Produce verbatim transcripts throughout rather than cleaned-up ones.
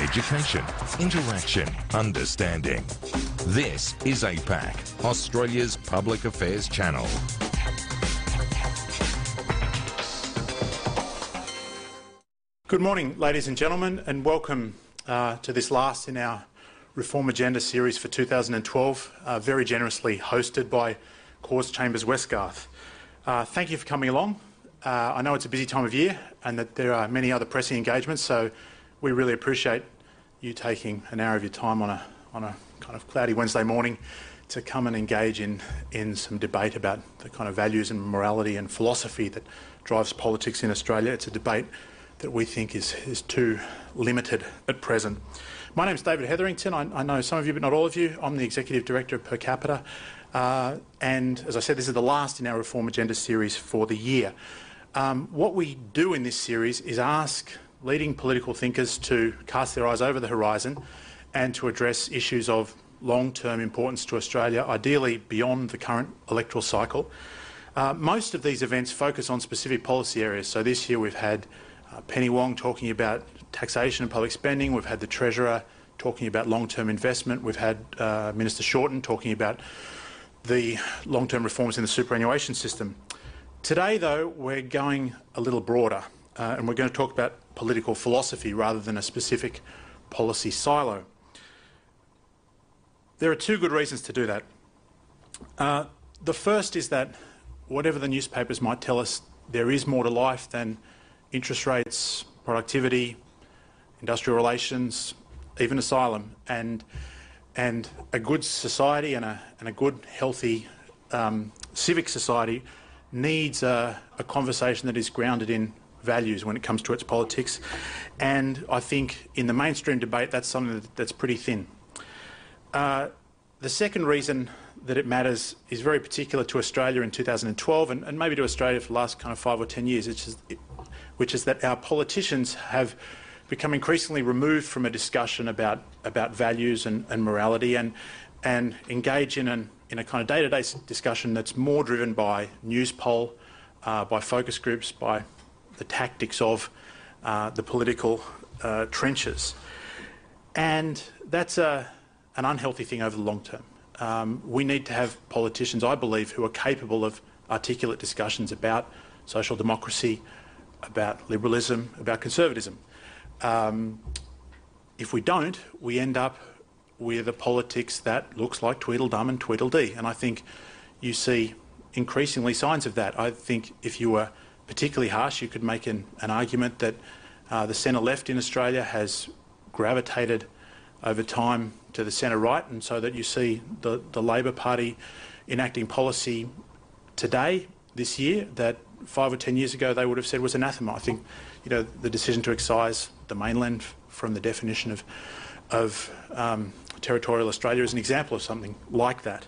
Education, interaction, understanding. This is A PAC, Australia's public affairs channel. Good morning, ladies and gentlemen, and welcome uh, to this last in our Reform Agenda series for two thousand twelve, uh, very generously hosted by Cause Chambers Westgarth. Uh, thank you for coming along. Uh, I know it's a busy time of year and that there are many other pressing engagements, so we really appreciate you taking an hour of your time on a, on a kind of cloudy Wednesday morning to come and engage in, in some debate about the kind of values and morality and philosophy that drives politics in Australia. It's a debate that we think is, is too limited at present. My name is David Hetherington. I, I know some of you, but not all of you. I'm the Executive Director of Per Capita. Uh, and as I said, this is the last in our Reform Agenda series for the year. Um, what we do in this series is ask leading political thinkers to cast their eyes over the horizon and to address issues of long-term importance to Australia, ideally beyond the current electoral cycle. Uh, most of these events focus on specific policy areas. So this year we've had uh, Penny Wong talking about taxation and public spending. We've had the Treasurer talking about long-term investment. We've had uh, Minister Shorten talking about the long-term reforms in the superannuation system. Today, though, we're going a little broader, uh, and we're going to talk about political philosophy rather than a specific policy silo. There are two good reasons to do that. Uh, the first is that whatever the newspapers might tell us, there is more to life than interest rates, productivity, industrial relations, even asylum, and and a good society and a, and a good, healthy um, civic society needs a, a conversation that is grounded in values when it comes to its politics. And I think in the mainstream debate, that's something that, that's pretty thin. Uh, the second reason that it matters is very particular to Australia in two thousand twelve, and, and maybe to Australia for the last kind of five or ten years, which is, which is that our politicians have become increasingly removed from a discussion about, about values and, and morality and, and engage in, an, in a kind of day-to-day discussion that's more driven by news poll, uh, by focus groups, by the tactics of uh, the political uh, trenches. And that's a, an unhealthy thing over the long term. Um, we need to have politicians, I believe, who are capable of articulate discussions about social democracy, about liberalism, about conservatism. Um, if we don't, we end up with a politics that looks like Tweedledum and Tweedledee, and I think you see increasingly signs of that. I think if you were particularly harsh, you could make an, an argument that uh, the centre-left in Australia has gravitated over time to the centre-right, and so that you see the, the Labor Party enacting policy today, this year, that five or ten years ago they would have said was anathema. I think, you know, the decision to excise the mainland from the definition of, of um, territorial Australia is an example of something like that.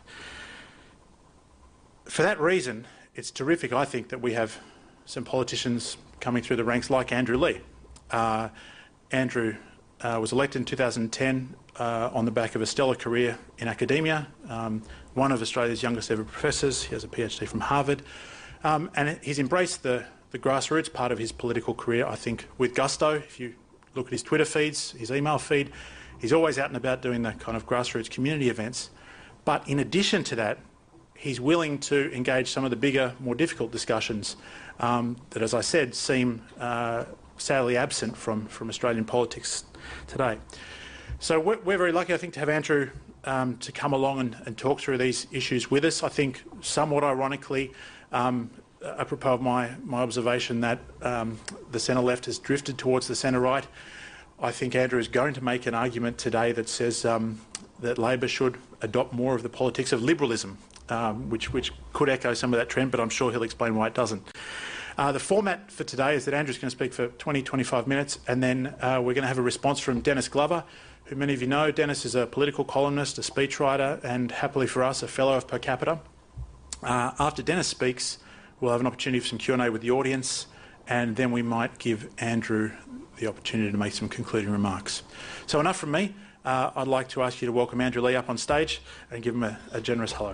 For that reason, it's terrific, I think, that we have some politicians coming through the ranks like Andrew Leigh. Uh, Andrew uh, was elected in two thousand ten uh, on the back of a stellar career in academia, um, one of Australia's youngest ever professors. He has a PhD from Harvard, um, and he's embraced the, the grassroots part of his political career, I think, with gusto. If you look at his Twitter feeds, his email feed, he's always out and about doing the kind of grassroots community events. But in addition to that, he's willing to engage some of the bigger, more difficult discussions um, that, as I said, seem uh, sadly absent from, from Australian politics today. So we're, we're very lucky, I think, to have Andrew um, to come along and, and talk through these issues with us. I think, somewhat ironically, um, apropos of my, my observation that um, the centre-left has drifted towards the centre-right, I think Andrew is going to make an argument today that says um, that Labor should adopt more of the politics of liberalism, um, which, which could echo some of that trend, but I'm sure he'll explain why it doesn't. Uh, the format for today is that Andrew's going to speak for twenty, twenty-five minutes, and then uh, we're going to have a response from Dennis Glover, who many of you know. Dennis is a political columnist, a speechwriter, and happily for us, a fellow of Per Capita. Uh, after Dennis speaks, we'll have an opportunity for some Q and A with the audience, and then we might give Andrew the opportunity to make some concluding remarks. So enough from me. Uh, I'd like to ask you to welcome Andrew Leigh up on stage and give him a, a generous hello.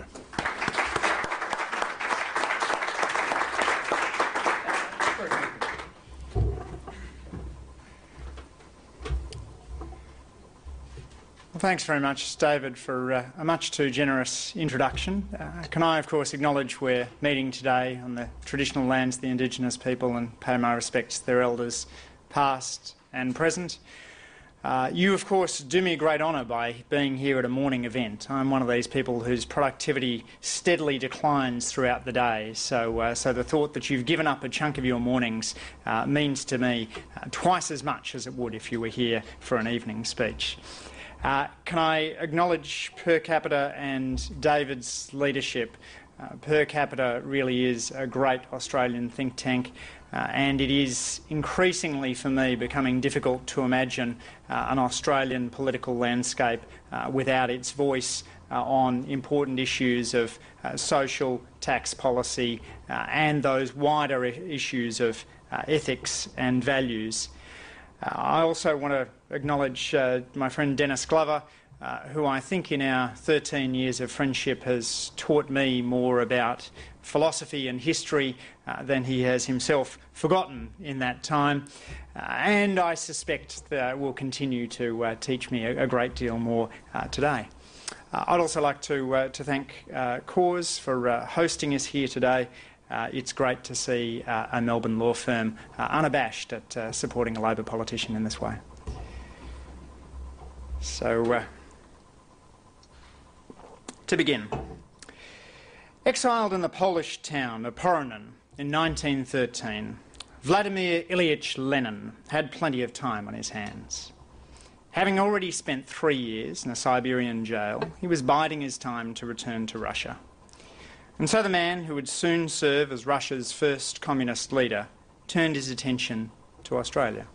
Well, thanks very much, David, for uh, a much too generous introduction. Uh, can I, of course, acknowledge we're meeting today on the traditional lands of the Indigenous people and pay my respects to their elders, past and present. Uh, you, of course, do me a great honour by being here at a morning event. I'm one of these people whose productivity steadily declines throughout the day, so, uh, so the thought that you've given up a chunk of your mornings uh, means to me uh, twice as much as it would if you were here for an evening speech. Uh, can I acknowledge Per Capita and David's leadership? Uh, Per Capita really is a great Australian think tank. Uh, and it is increasingly, for me, becoming difficult to imagine uh, an Australian political landscape uh, without its voice uh, on important issues of uh, social, tax policy uh, and those wider issues of uh, ethics and values. Uh, I also want to acknowledge uh, my friend Dennis Glover, uh, who I think in our thirteen years of friendship has taught me more about philosophy and history uh, than he has himself forgotten in that time, uh, and I suspect that will continue to uh, teach me a, a great deal more uh, today. Uh, I'd also like to, uh, to thank uh, Cause for uh, hosting us here today. Uh, it's great to see uh, a Melbourne law firm uh, unabashed at uh, supporting a Labor politician in this way. So, uh, to begin. Exiled in the Polish town of Poronen in nineteen thirteen, Vladimir Ilyich Lenin had plenty of time on his hands. Having already spent three years in a Siberian jail, he was biding his time to return to Russia. And so the man who would soon serve as Russia's first communist leader turned his attention to Australia.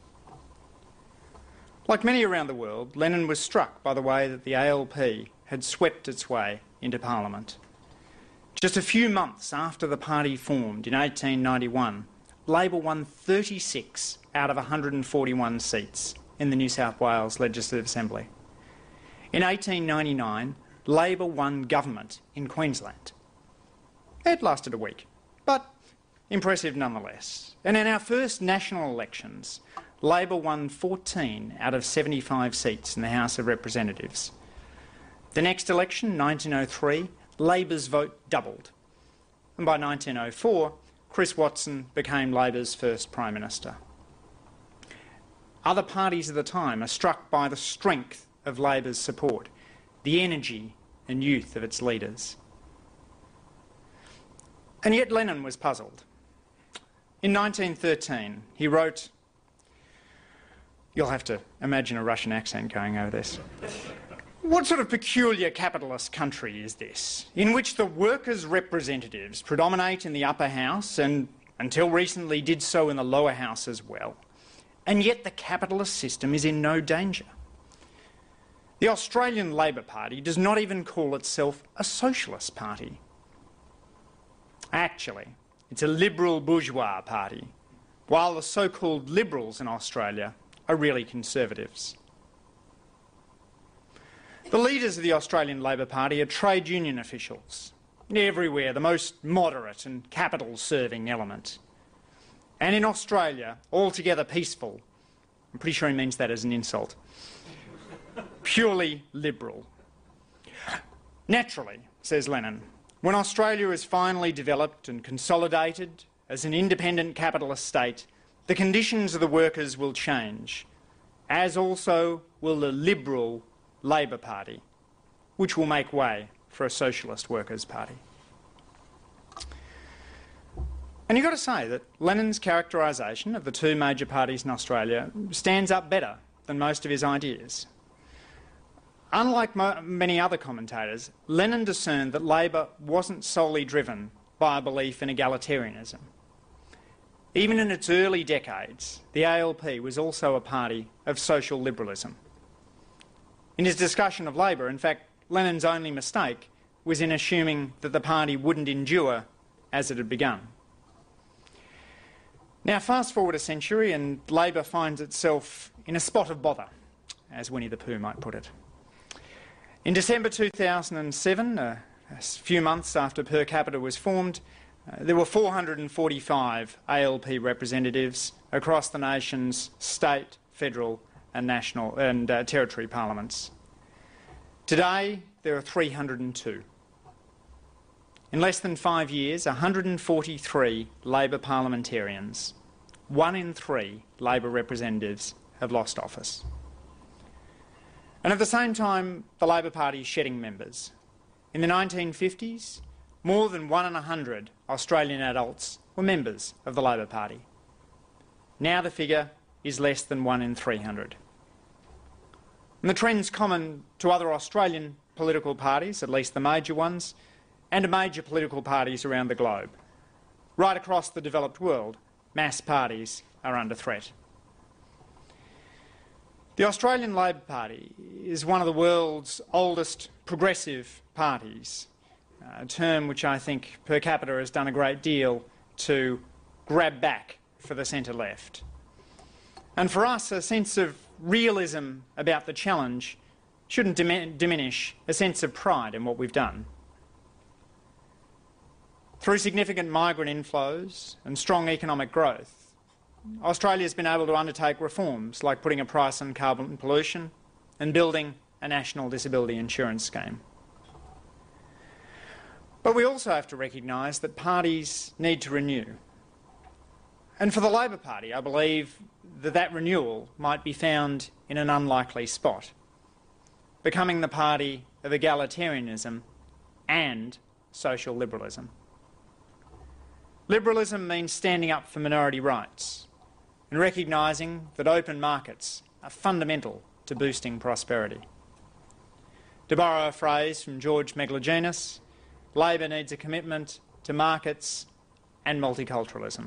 Like many around the world, Lenin was struck by the way that the A L P had swept its way into Parliament. Just a few months after the party formed in eighteen ninety-one, Labor won thirty-six out of one hundred forty-one seats in the New South Wales Legislative Assembly. In eighteen ninety-nine, Labor won government in Queensland. It lasted a week, but impressive nonetheless. And in our first national elections, Labor won fourteen out of seventy-five seats in the House of Representatives. The next election, nineteen oh three, Labor's vote doubled. And by nineteen oh four, Chris Watson became Labor's first Prime Minister. Other parties at the time are struck by the strength of Labor's support, the energy and youth of its leaders. And yet Lenin was puzzled. In nineteen thirteen, he wrote, you'll have to imagine a Russian accent going over this. What sort of peculiar capitalist country is this, in which the workers' representatives predominate in the upper house and, until recently, did so in the lower house as well, and yet the capitalist system is in no danger? The Australian Labor Party does not even call itself a socialist party. Actually, it's a liberal bourgeois party, while the so-called liberals in Australia are really conservatives. The leaders of the Australian Labor Party are trade union officials, everywhere the most moderate and capital-serving element. And in Australia, altogether peaceful. I'm pretty sure he means that as an insult. Purely liberal. Naturally, says Lenin, when Australia is finally developed and consolidated as an independent capitalist state, the conditions of the workers will change, as also will the liberal Labor Party, which will make way for a socialist workers' party. And you've got to say that Lenin's characterisation of the two major parties in Australia stands up better than most of his ideas. Unlike mo many other commentators, Lenin discerned that Labor wasn't solely driven by a belief in egalitarianism. Even in its early decades, the A L P was also a party of social liberalism. In his discussion of Labor, in fact, Lenin's only mistake was in assuming that the party wouldn't endure as it had begun. Now, fast forward a century and Labor finds itself in a spot of bother, as Winnie the Pooh might put it. In December two thousand seven, uh, a few months after Per Capita was formed, uh, there were four hundred forty-five A L P representatives across the nation's state, federal and national and uh, territory parliaments. Today, there are three hundred and two. In less than five years, one hundred and forty-three Labor parliamentarians, one in three Labor representatives, have lost office. And at the same time, the Labor Party is shedding members. In the nineteen fifties, more than one in a hundred Australian adults were members of the Labor Party. Now the figure is less than one in three hundred. And the trend's common to other Australian political parties, at least the major ones, and to major political parties around the globe. Right across the developed world, mass parties are under threat. The Australian Labor Party is one of the world's oldest progressive parties, a term which I think per capita has done a great deal to grab back for the centre-left. And for us, a sense of realism about the challenge shouldn't dim- diminish a sense of pride in what we've done. Through significant migrant inflows and strong economic growth, Australia has been able to undertake reforms like putting a price on carbon pollution and building a national disability insurance scheme. But we also have to recognise that parties need to renew. And for the Labor Party, I believe that that renewal might be found in an unlikely spot, becoming the party of egalitarianism and social liberalism. Liberalism means standing up for minority rights and recognising that open markets are fundamental to boosting prosperity. To borrow a phrase from George Megalogenis, Labor needs a commitment to markets and multiculturalism.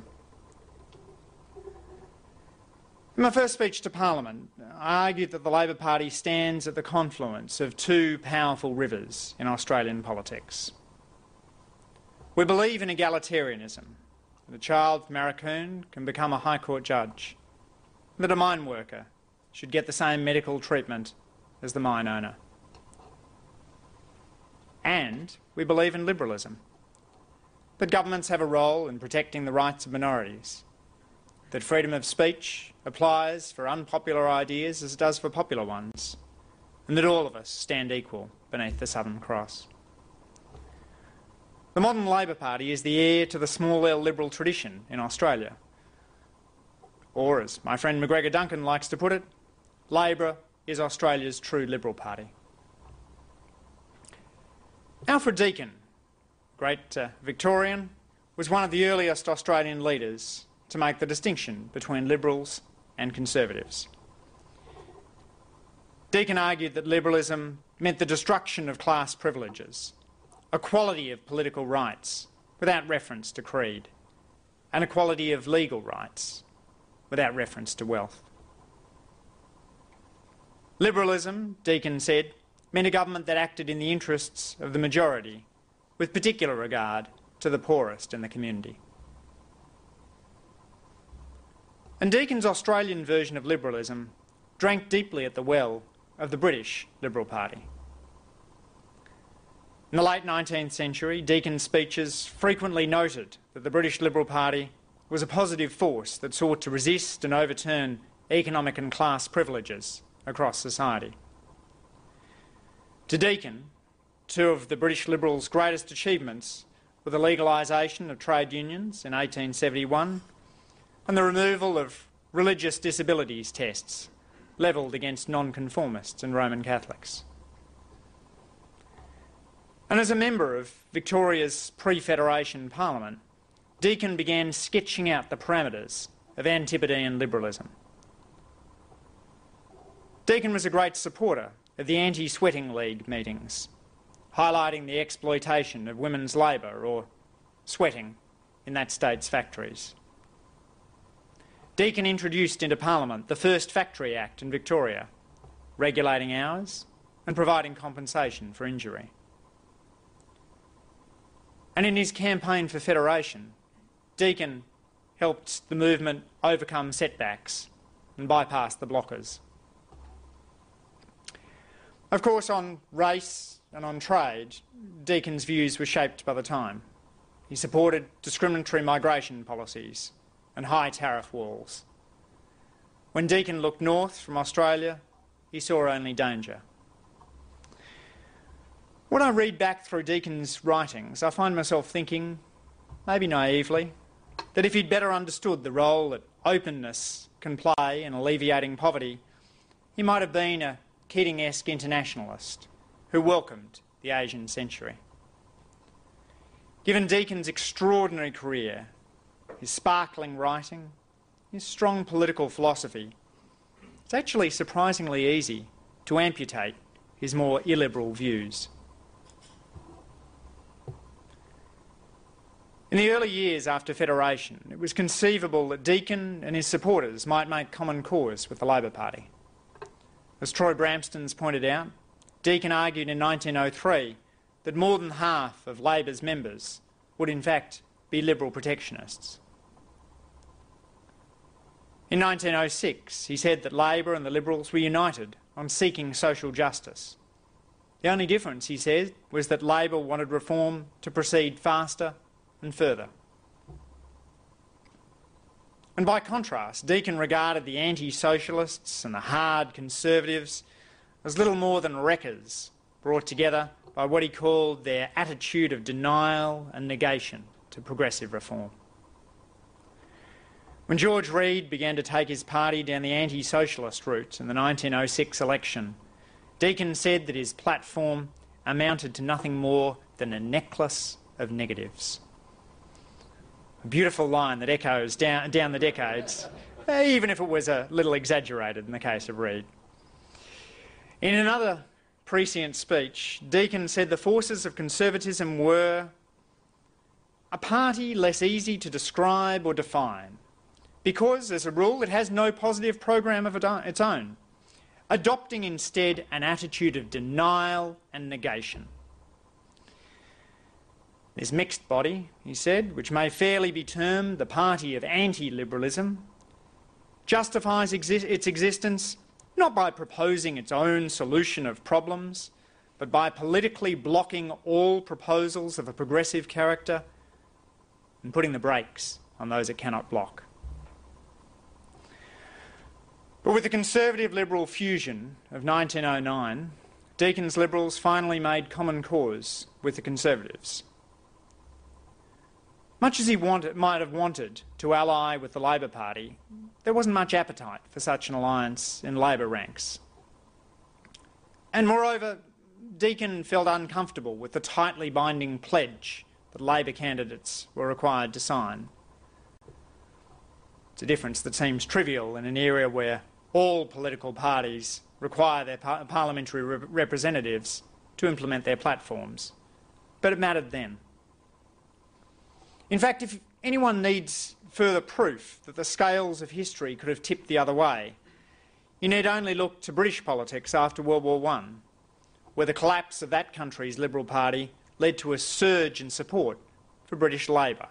In my first speech to Parliament, I argued that the Labor Party stands at the confluence of two powerful rivers in Australian politics. We believe in egalitarianism, that a child from Arakoon can become a High Court judge, that a mine worker should get the same medical treatment as the mine owner. And we believe in liberalism, that governments have a role in protecting the rights of minorities, that freedom of speech applies for unpopular ideas as it does for popular ones, and that all of us stand equal beneath the Southern Cross. The modern Labor Party is the heir to the small L liberal tradition in Australia. Or, as my friend McGregor Duncan likes to put it, Labor is Australia's true Liberal Party. Alfred Deakin, great uh, Victorian, was one of the earliest Australian leaders to make the distinction between Liberals and Conservatives. Deakin argued that liberalism meant the destruction of class privileges, equality of political rights without reference to creed, and equality of legal rights without reference to wealth. Liberalism, Deakin said, meant a government that acted in the interests of the majority, with particular regard to the poorest in the community. And Deakin's Australian version of liberalism drank deeply at the well of the British Liberal Party. In the late nineteenth century, Deakin's speeches frequently noted that the British Liberal Party was a positive force that sought to resist and overturn economic and class privileges across society. To Deakin, two of the British Liberals' greatest achievements were the legalisation of trade unions in eighteen seventy-one and the removal of religious disabilities tests levelled against nonconformists and Roman Catholics. And as a member of Victoria's pre-Federation Parliament, Deakin began sketching out the parameters of Antipodean liberalism. Deakin was a great supporter of the Anti-Sweating League meetings, highlighting the exploitation of women's labour or sweating in that state's factories. Deakin introduced into Parliament the first Factory Act in Victoria, regulating hours and providing compensation for injury. And in his campaign for federation, Deakin helped the movement overcome setbacks and bypass the blockers. Of course, on race and on trade, Deakin's views were shaped by the time. He supported discriminatory migration policies and high tariff walls. When Deakin looked north from Australia, he saw only danger. When I read back through Deakin's writings, I find myself thinking, maybe naively, that if he'd better understood the role that openness can play in alleviating poverty, he might have been a Keating-esque internationalist who welcomed the Asian century. Given Deakin's extraordinary career, his sparkling writing, his strong political philosophy, it's actually surprisingly easy to amputate his more illiberal views. In the early years after Federation, it was conceivable that Deakin and his supporters might make common cause with the Labor Party. As Troy Bramston's pointed out, Deakin argued in nineteen oh three that more than half of Labor's members would in fact be Liberal protectionists. In nineteen oh six, he said that Labor and the Liberals were united on seeking social justice. The only difference, he said, was that Labor wanted reform to proceed faster and further. And by contrast, Deakin regarded the anti-socialists and the hard conservatives as little more than wreckers brought together by what he called their attitude of denial and negation to progressive reform. When George Reid began to take his party down the anti-socialist route in the nineteen oh six election, Deakin said that his platform amounted to nothing more than a necklace of negatives. A beautiful line that echoes down, down the decades, even if it was a little exaggerated in the case of Reid. In another prescient speech, Deakin said the forces of conservatism were a party less easy to describe or define, because, as a rule, it has no positive program of its own, adopting instead an attitude of denial and negation. This mixed body, he said, which may fairly be termed the party of anti-liberalism, justifies exi- its existence not by proposing its own solution of problems, but by politically blocking all proposals of a progressive character and putting the brakes on those it cannot block. But with the Conservative-Liberal fusion of nineteen oh nine, Deakin's Liberals finally made common cause with the Conservatives. Much as he wanted, might have wanted to ally with the Labor Party, there wasn't much appetite for such an alliance in Labor ranks. And moreover, Deakin felt uncomfortable with the tightly binding pledge that Labor candidates were required to sign. It's a difference that seems trivial in an area where all political parties require their par- parliamentary re- representatives to implement their platforms. But it mattered then. In fact, if anyone needs further proof that the scales of history could have tipped the other way, you need only look to British politics after World War One, where the collapse of that country's Liberal Party led to a surge in support for British Labor.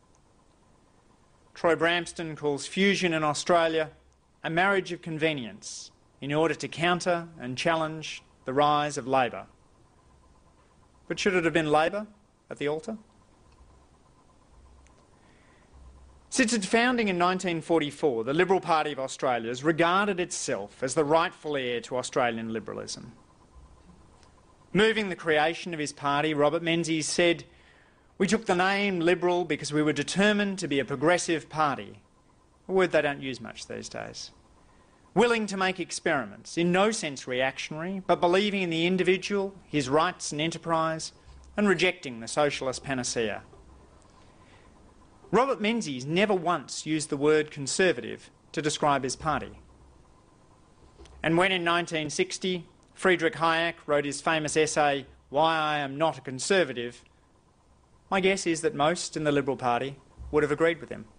Troy Bramston calls fusion in Australia a marriage of convenience in order to counter and challenge the rise of Labor. But should it have been Labor at the altar? Since its founding in nineteen forty-four, the Liberal Party of Australia has regarded itself as the rightful heir to Australian liberalism. Moving the creation of his party, Robert Menzies said, "We took the name Liberal because we were determined to be a progressive party," a word they don't use much these days. Willing to make experiments, in no sense reactionary, but believing in the individual, his rights and enterprise, and rejecting the socialist panacea. Robert Menzies never once used the word conservative to describe his party. And when in nineteen sixty Friedrich Hayek wrote his famous essay, "Why I Am Not a Conservative," my guess is that most in the Liberal Party would have agreed with him.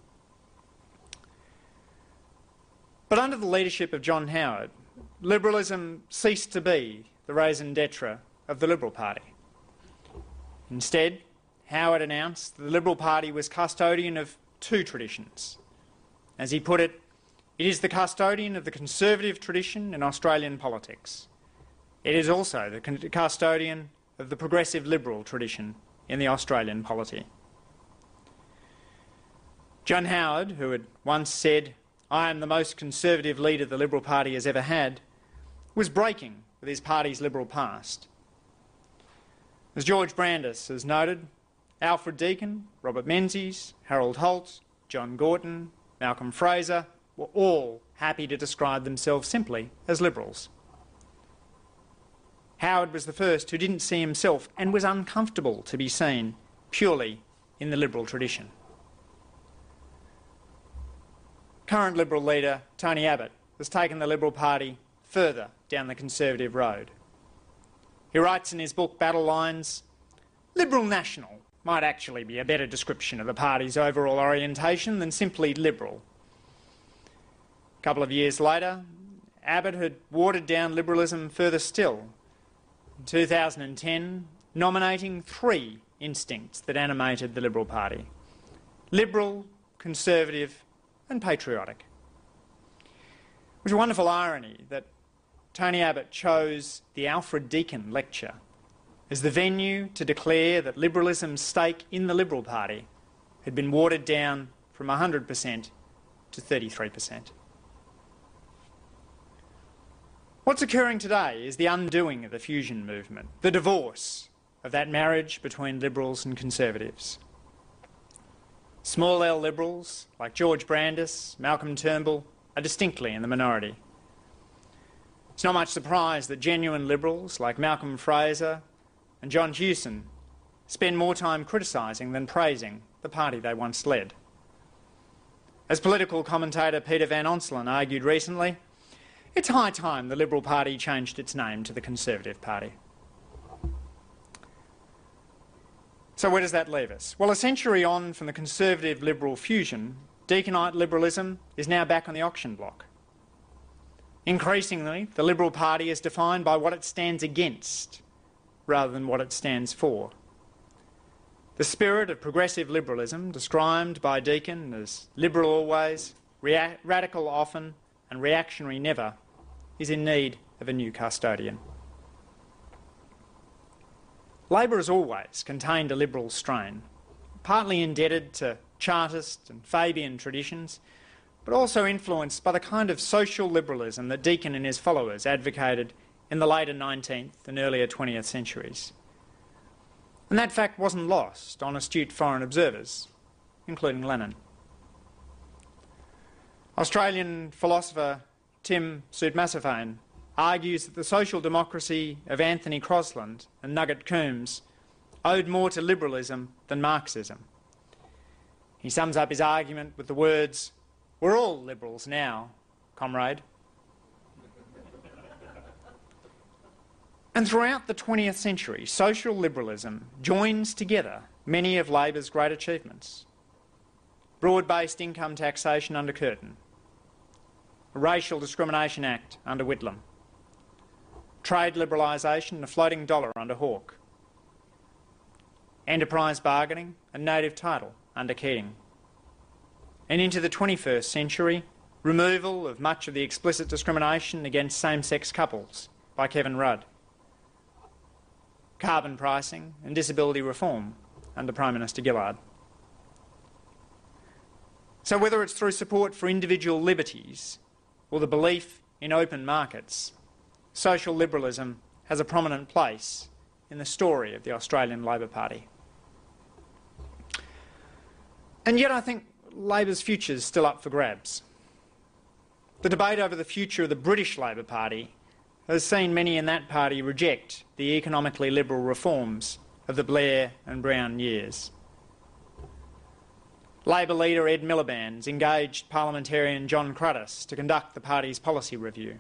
But under the leadership of John Howard, liberalism ceased to be the raison d'etre of the Liberal Party. Instead, Howard announced that the Liberal Party was custodian of two traditions. As he put it, it is the custodian of the conservative tradition in Australian politics. It is also the custodian of the progressive liberal tradition in the Australian polity. John Howard, who had once said, "I am the most conservative leader the Liberal Party has ever had," was breaking with his party's liberal past. As George Brandis has noted, Alfred Deakin, Robert Menzies, Harold Holt, John Gorton, Malcolm Fraser were all happy to describe themselves simply as Liberals. Howard was the first who didn't see himself and was uncomfortable to be seen purely in the Liberal tradition. Current Liberal leader Tony Abbott has taken the Liberal Party further down the Conservative road. He writes in his book Battle Lines, "Liberal National might actually be a better description of the party's overall orientation than simply Liberal." A couple of years later, Abbott had watered down liberalism further still, in two thousand ten, nominating three instincts that animated the Liberal Party: liberal, conservative and patriotic. It was a wonderful irony that Tony Abbott chose the Alfred Deakin lecture as the venue to declare that liberalism's stake in the Liberal Party had been watered down from one hundred percent to thirty-three percent. What's occurring today is the undoing of the fusion movement, the divorce of that marriage between Liberals and Conservatives. Small L Liberals, like George Brandis, Malcolm Turnbull, are distinctly in the minority. It's not much surprise that genuine Liberals, like Malcolm Fraser and John Hewson, spend more time criticising than praising the party they once led. As political commentator Peter Van Onselen argued recently, it's high time the Liberal Party changed its name to the Conservative Party. So where does that leave us? Well, a century on from the Conservative-Liberal fusion, Deakinite liberalism is now back on the auction block. Increasingly, the Liberal Party is defined by what it stands against rather than what it stands for. The spirit of progressive liberalism, described by Deakin as liberal always, rea- radical often and reactionary never, is in need of a new custodian. Labor has always contained a liberal strain, partly indebted to Chartist and Fabian traditions, but also influenced by the kind of social liberalism that Deakin and his followers advocated in the later nineteenth and earlier twentieth centuries. And that fact wasn't lost on astute foreign observers, including Lenin. Australian philosopher Tim Soutmassafane argues that the social democracy of Anthony Crosland and Nugget Coombs owed more to liberalism than Marxism. He sums up his argument with the words, "We're all liberals now, comrade." And throughout the twentieth century, social liberalism joins together many of Labor's great achievements. Broad-based income taxation under Curtin, a Racial Discrimination Act under Whitlam, trade liberalisation and a floating dollar under Hawke, enterprise bargaining and native title under Keating, and into the twenty-first century, removal of much of the explicit discrimination against same-sex couples by Kevin Rudd, carbon pricing and disability reform under Prime Minister Gillard. So whether it's through support for individual liberties or the belief in open markets, social liberalism has a prominent place in the story of the Australian Labor Party. And yet I think Labor's future is still up for grabs. The debate over the future of the British Labor Party has seen many in that party reject the economically liberal reforms of the Blair and Brown years. Labor leader Ed Miliband's engaged parliamentarian John Cruddas to conduct the party's policy review.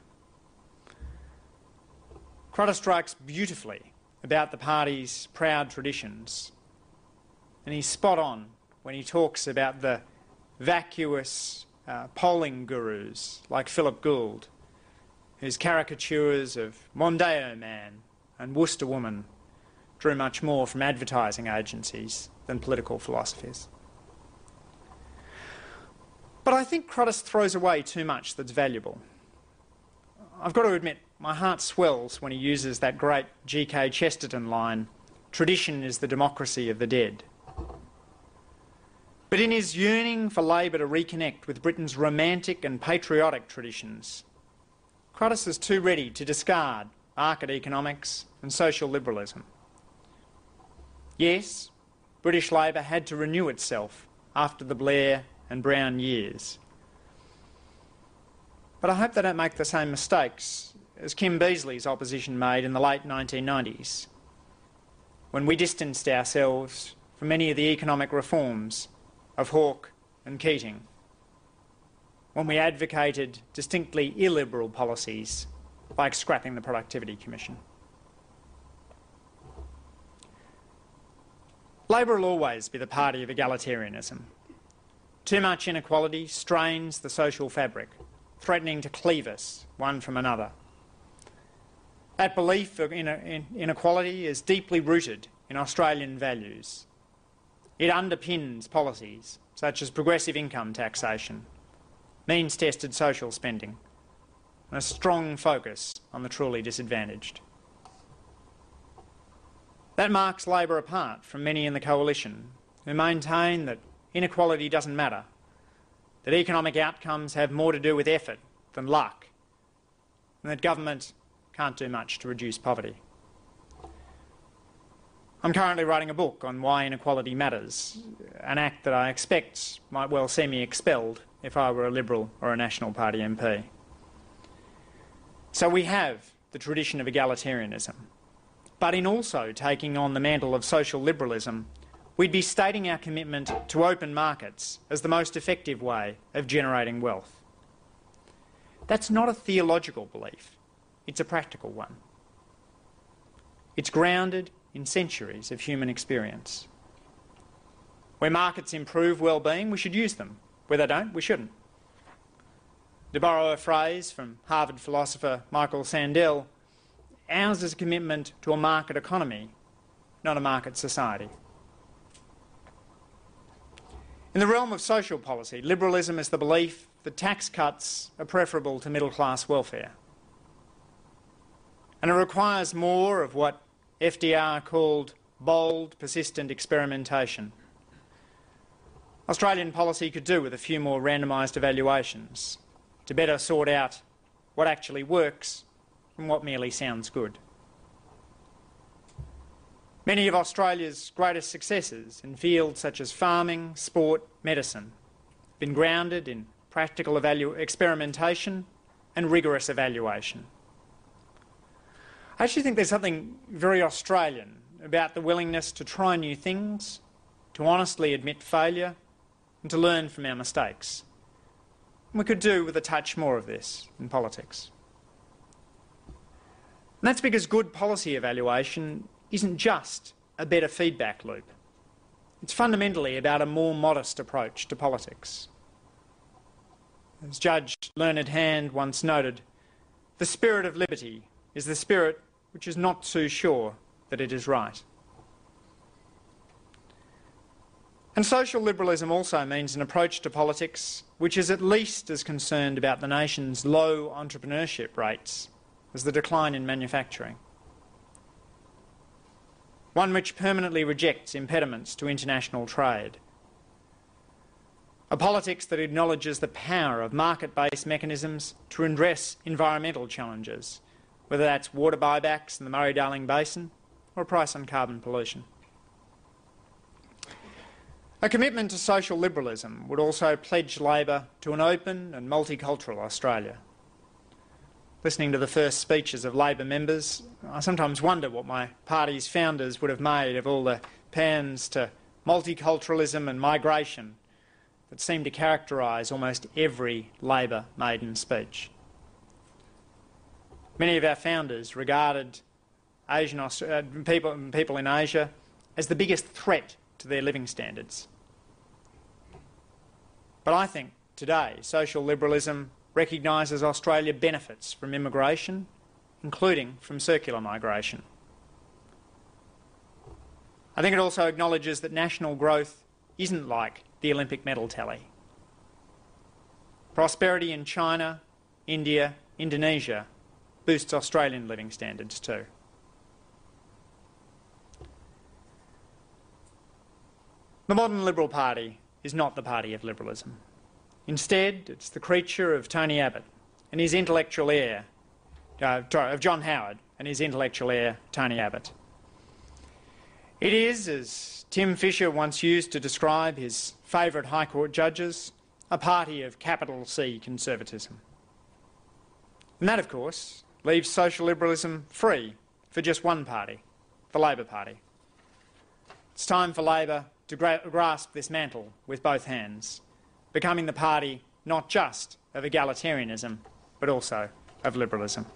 Cruddas strikes beautifully about the party's proud traditions, and he's spot on when he talks about the vacuous uh, polling gurus like Philip Gould, whose caricatures of Mondeo Man and Worcester Woman drew much more from advertising agencies than political philosophies. But I think Cruddas throws away too much that's valuable. I've got to admit, my heart swells when he uses that great G K Chesterton line, "Tradition is the democracy of the dead." But in his yearning for Labor to reconnect with Britain's romantic and patriotic traditions, Cruddas is too ready to discard market economics and social liberalism. Yes, British Labor had to renew itself after the Blair and Brown years. But I hope they don't make the same mistakes as Kim Beazley's opposition made in the late nineteen nineties, when we distanced ourselves from many of the economic reforms of Hawke and Keating, when we advocated distinctly illiberal policies like scrapping the Productivity Commission. Labor will always be the party of egalitarianism. Too much inequality strains the social fabric, threatening to cleave us one from another. That belief in inequality is deeply rooted in Australian values. It underpins policies such as progressive income taxation, means-tested social spending, and a strong focus on the truly disadvantaged. That marks Labor apart from many in the coalition who maintain that inequality doesn't matter, that economic outcomes have more to do with effort than luck, and that government can't do much to reduce poverty. I'm currently writing a book on why inequality matters, an act that I expect might well see me expelled if I were a Liberal or a National Party M P. So we have the tradition of egalitarianism, but in also taking on the mantle of social liberalism, we'd be stating our commitment to open markets as the most effective way of generating wealth. That's not a theological belief, it's a practical one. It's grounded in centuries of human experience. Where markets improve well-being, we should use them. Where they don't, we shouldn't. To borrow a phrase from Harvard philosopher Michael Sandel, ours is a commitment to a market economy, not a market society. In the realm of social policy, liberalism is the belief that tax cuts are preferable to middle-class welfare. And it requires more of what F D R called bold, persistent experimentation. Australian policy could do with a few more randomised evaluations to better sort out what actually works from what merely sounds good. Many of Australia's greatest successes in fields such as farming, sport, medicine have been grounded in practical evalu- experimentation and rigorous evaluation. I actually think there's something very Australian about the willingness to try new things, to honestly admit failure, and to learn from our mistakes. And we could do with a touch more of this in politics. And that's because good policy evaluation isn't just a better feedback loop. It's fundamentally about a more modest approach to politics. As Judge Learned Hand once noted, the spirit of liberty is the spirit which is not too sure that it is right. And social liberalism also means an approach to politics which is at least as concerned about the nation's low entrepreneurship rates as the decline in manufacturing. One which permanently rejects impediments to international trade. A politics that acknowledges the power of market-based mechanisms to address environmental challenges, whether that's water buybacks in the Murray-Darling Basin or a price on carbon pollution. A commitment to social liberalism would also pledge Labor to an open and multicultural Australia. Listening to the first speeches of Labor members, I sometimes wonder what my party's founders would have made of all the pans to multiculturalism and migration that seem to characterise almost every Labor maiden speech. Many of our founders regarded Asian uh, people, people in Asia as the biggest threat to their living standards. But I think today social liberalism recognises Australia benefits from immigration, including from circular migration. I think it also acknowledges that national growth isn't like the Olympic medal tally. Prosperity in China, India, Indonesia boosts Australian living standards too. The modern Liberal Party is not the party of liberalism. Instead, it's the creature of Tony Abbott and his intellectual heir, uh, of John Howard and his intellectual heir, Tony Abbott. It is, as Tim Fisher once used to describe his favourite High Court judges, a party of capital C conservatism. And that, of course, leaves social liberalism free for just one party, the Labor Party. It's time for Labor to gra grasp this mantle with both hands, becoming the party not just of egalitarianism, but also of liberalism.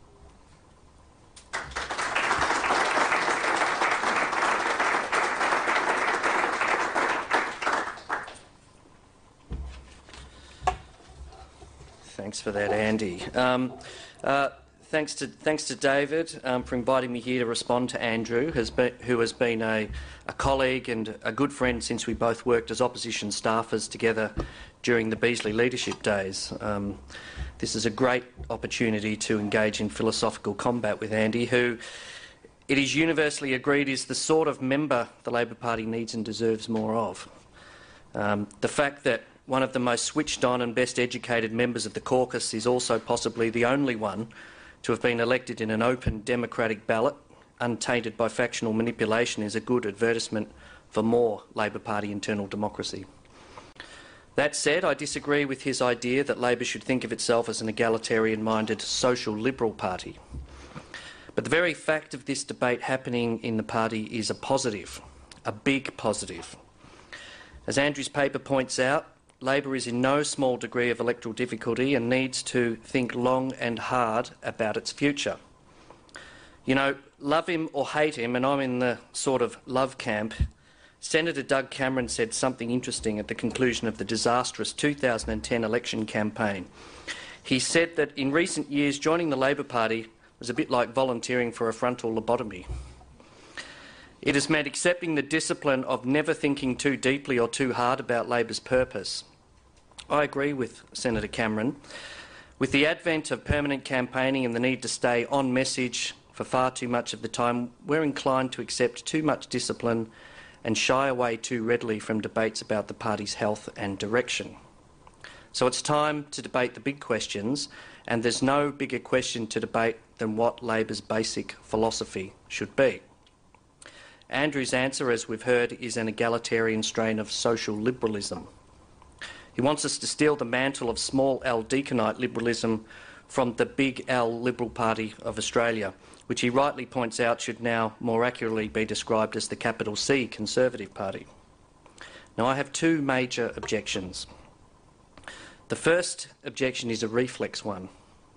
Thanks for that, Andy. Um, uh, thanks to thanks to David um, for inviting me here to respond to Andrew, has been, who has been a, a colleague and a good friend since we both worked as opposition staffers together during the Beazley leadership days. Um, this is a great opportunity to engage in philosophical combat with Andy, who it is universally agreed is the sort of member the Labor Party needs and deserves more of. Um, the fact that one of the most switched-on and best-educated members of the caucus is also possibly the only one to have been elected in an open democratic ballot, untainted by factional manipulation, is a good advertisement for more Labor Party internal democracy. That said, I disagree with his idea that Labor should think of itself as an egalitarian-minded social liberal party. But the very fact of this debate happening in the party is a positive, a big positive. As Andrew's paper points out, Labor is in no small degree of electoral difficulty and needs to think long and hard about its future. You know, love him or hate him, and I'm in the sort of love camp, Senator Doug Cameron said something interesting at the conclusion of the disastrous two thousand ten election campaign. He said that in recent years joining the Labor Party was a bit like volunteering for a frontal lobotomy. It has meant accepting the discipline of never thinking too deeply or too hard about Labor's purpose. I agree with Senator Cameron. With the advent of permanent campaigning and the need to stay on message for far too much of the time, we're inclined to accept too much discipline and shy away too readily from debates about the party's health and direction. So it's time to debate the big questions, and there's no bigger question to debate than what Labor's basic philosophy should be. Andrew's answer, as we've heard, is an egalitarian strain of social liberalism. He wants us to steal the mantle of small L deaconite liberalism from the big L Liberal Party of Australia, which he rightly points out should now more accurately be described as the capital C Conservative Party. Now, I have two major objections. The first objection is a reflex one.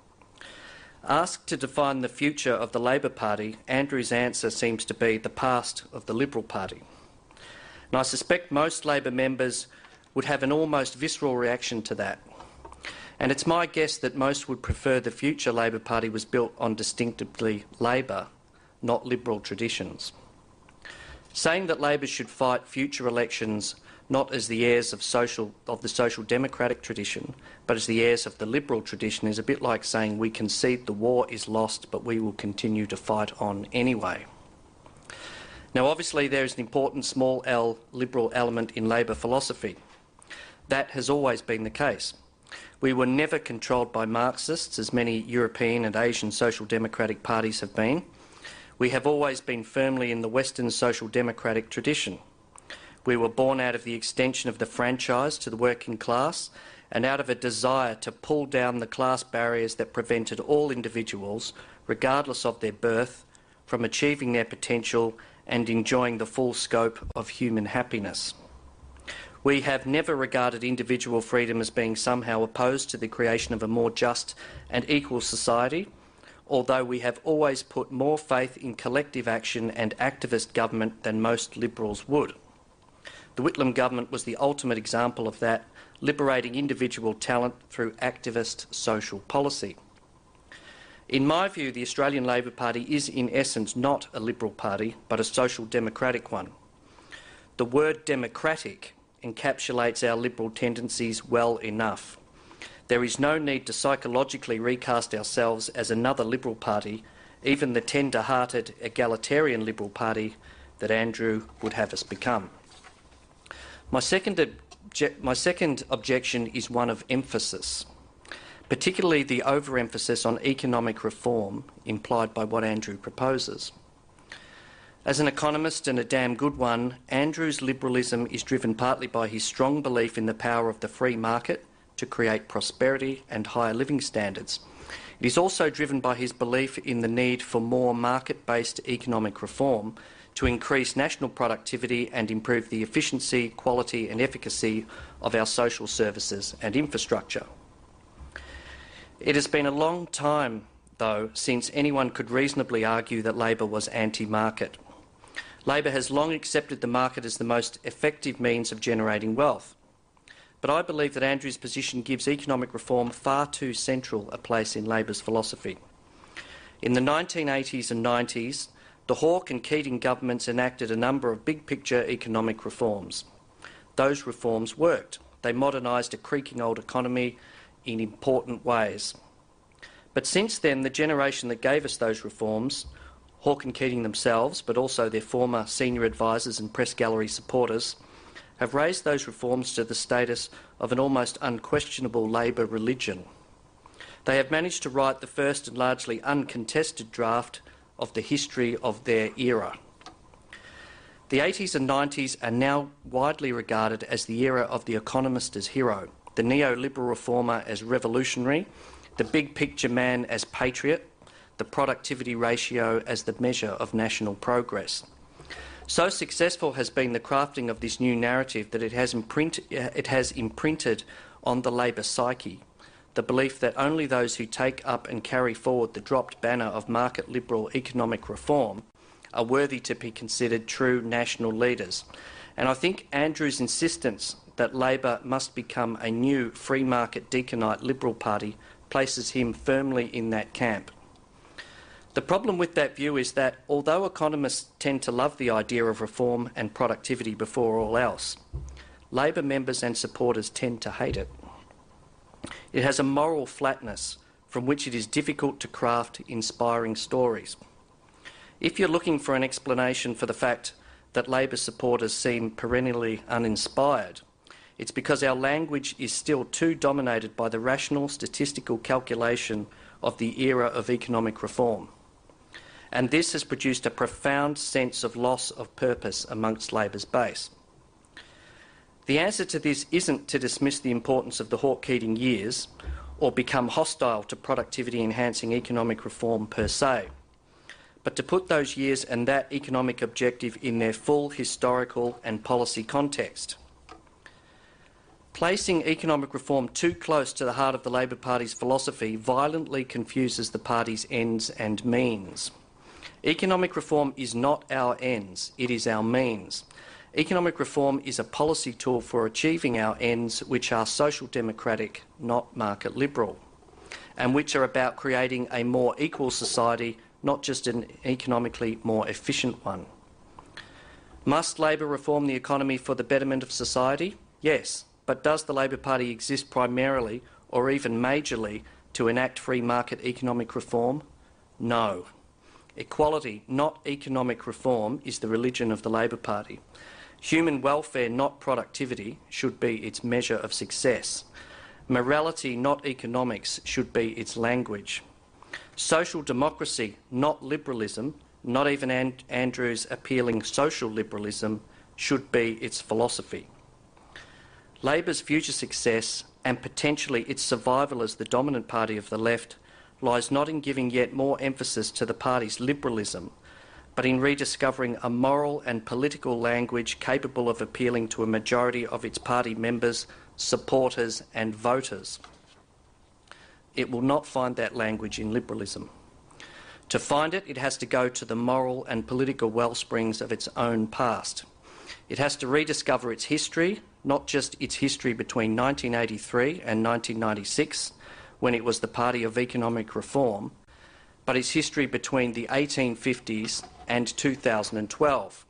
Asked to define the future of the Labor Party, Andrew's answer seems to be the past of the Liberal Party. And I suspect most Labor members would have an almost visceral reaction to that. And it's my guess that most would prefer the future Labor Party was built on distinctively Labor, not Liberal traditions. Saying that Labor should fight future elections not as the heirs of, social, of the social democratic tradition, but as the heirs of the liberal tradition is a bit like saying we concede the war is lost, but we will continue to fight on anyway. Now, obviously, there is an important small L liberal element in Labor philosophy. That has always been the case. We were never controlled by Marxists, as many European and Asian social democratic parties have been. We have always been firmly in the Western social democratic tradition. We were born out of the extension of the franchise to the working class and out of a desire to pull down the class barriers that prevented all individuals, regardless of their birth, from achieving their potential and enjoying the full scope of human happiness. We have never regarded individual freedom as being somehow opposed to the creation of a more just and equal society, although we have always put more faith in collective action and activist government than most Liberals would. The Whitlam government was the ultimate example of that, liberating individual talent through activist social policy. In my view, the Australian Labor Party is in essence not a Liberal party, but a social democratic one. The word democratic encapsulates our liberal tendencies well enough. There is no need to psychologically recast ourselves as another Liberal party, even the tender-hearted egalitarian Liberal party that Andrew would have us become. My second, obje- my second objection is one of emphasis, particularly the overemphasis on economic reform implied by what Andrew proposes. As an economist, and a damn good one, Andrew's liberalism is driven partly by his strong belief in the power of the free market to create prosperity and higher living standards. It is also driven by his belief in the need for more market-based economic reform to increase national productivity and improve the efficiency, quality and efficacy of our social services and infrastructure. It has been a long time, though, since anyone could reasonably argue that Labor was anti-market. Labor has long accepted the market as the most effective means of generating wealth. But I believe that Andrew's position gives economic reform far too central a place in Labor's philosophy. In the nineteen eighties and nineties, the Hawke and Keating governments enacted a number of big-picture economic reforms. Those reforms worked. They modernised a creaking old economy in important ways. But since then, the generation that gave us those reforms, Hawke and Keating themselves, but also their former senior advisers and press gallery supporters, have raised those reforms to the status of an almost unquestionable Labor religion. They have managed to write the first and largely uncontested draft of the history of their era. The eighties and nineties are now widely regarded as the era of the economist as hero, the neoliberal reformer as revolutionary, the big picture man as patriot, the productivity ratio as the measure of national progress. So successful has been the crafting of this new narrative that it has, imprint, it has imprinted on the Labor psyche, the belief that only those who take up and carry forward the dropped banner of market liberal economic reform are worthy to be considered true national leaders. And I think Andrew's insistence that Labor must become a new free market deaconite Liberal party places him firmly in that camp. The problem with that view is that although economists tend to love the idea of reform and productivity before all else, Labor members and supporters tend to hate it. It has a moral flatness from which it is difficult to craft inspiring stories. If you're looking for an explanation for the fact that Labor supporters seem perennially uninspired, it's because our language is still too dominated by the rational statistical calculation of the era of economic reform. And this has produced a profound sense of loss of purpose amongst Labor's base. The answer to this isn't to dismiss the importance of the Hawke-Keating years or become hostile to productivity-enhancing economic reform per se, but to put those years and that economic objective in their full historical and policy context. Placing economic reform too close to the heart of the Labor Party's philosophy violently confuses the party's ends and means. Economic reform is not our ends, it is our means. Economic reform is a policy tool for achieving our ends, which are social democratic, not market liberal, and which are about creating a more equal society, not just an economically more efficient one. Must Labor reform the economy for the betterment of society? Yes, but does the Labor Party exist primarily, or even majorly, to enact free market economic reform? No. Equality, not economic reform, is the religion of the Labor Party. Human welfare, not productivity, should be its measure of success. Morality, not economics, should be its language. Social democracy, not liberalism, not even And- Andrew's appealing social liberalism, should be its philosophy. Labor's future success, and potentially its survival as the dominant party of the left, lies not in giving yet more emphasis to the party's liberalism, but in rediscovering a moral and political language capable of appealing to a majority of its party members, supporters and voters. It will not find that language in liberalism. To find it, it has to go to the moral and political wellsprings of its own past. It has to rediscover its history, not just its history between nineteen eighty-three and nineteen ninety-six, when it was the party of economic reform, but its history between the eighteen fifties and two thousand twelve.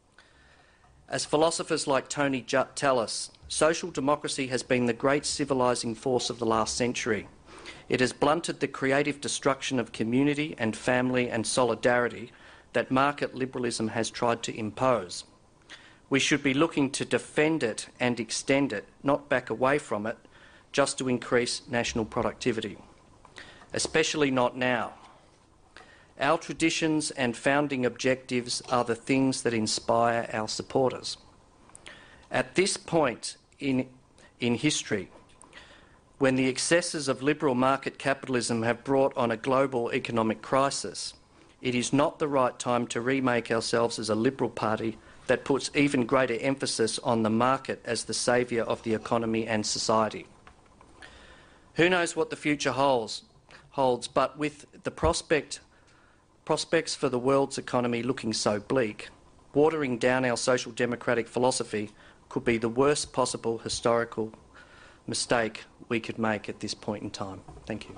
As philosophers like Tony Judt tell us, social democracy has been the great civilising force of the last century. It has blunted the creative destruction of community and family and solidarity that market liberalism has tried to impose. We should be looking to defend it and extend it, not back away from it, just to increase national productivity. Especially not now. Our traditions and founding objectives are the things that inspire our supporters. At this point in, in history, when the excesses of liberal market capitalism have brought on a global economic crisis, it is not the right time to remake ourselves as a liberal party that puts even greater emphasis on the market as the saviour of the economy and society. Who knows what the future holds, holds but with the prospect, prospects for the world's economy looking so bleak, watering down our social democratic philosophy could be the worst possible historical mistake we could make at this point in time. Thank you.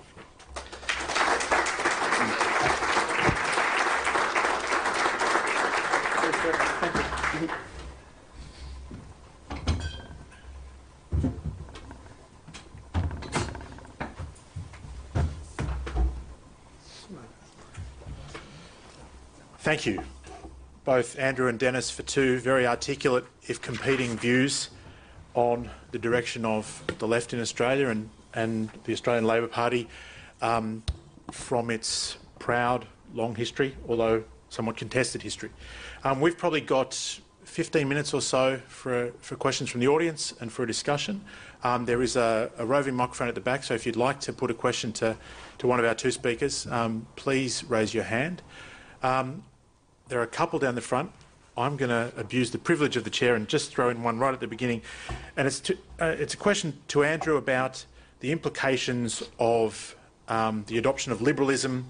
Thank you, both Andrew and Dennis, for two very articulate, if competing, views on the direction of the left in Australia and, and the Australian Labor Party um, from its proud, long history, although somewhat contested history. Um, we've probably got fifteen minutes or so for, for questions from the audience and for a discussion. Um, there is a, a roving microphone at the back, so if you'd like to put a question to, to one of our two speakers, um, please raise your hand. Um, there are a couple down the front. I'm going to abuse the privilege of the chair and just throw in one right at the beginning. And it's, to, uh, it's a question to Andrew about the implications of um, the adoption of liberalism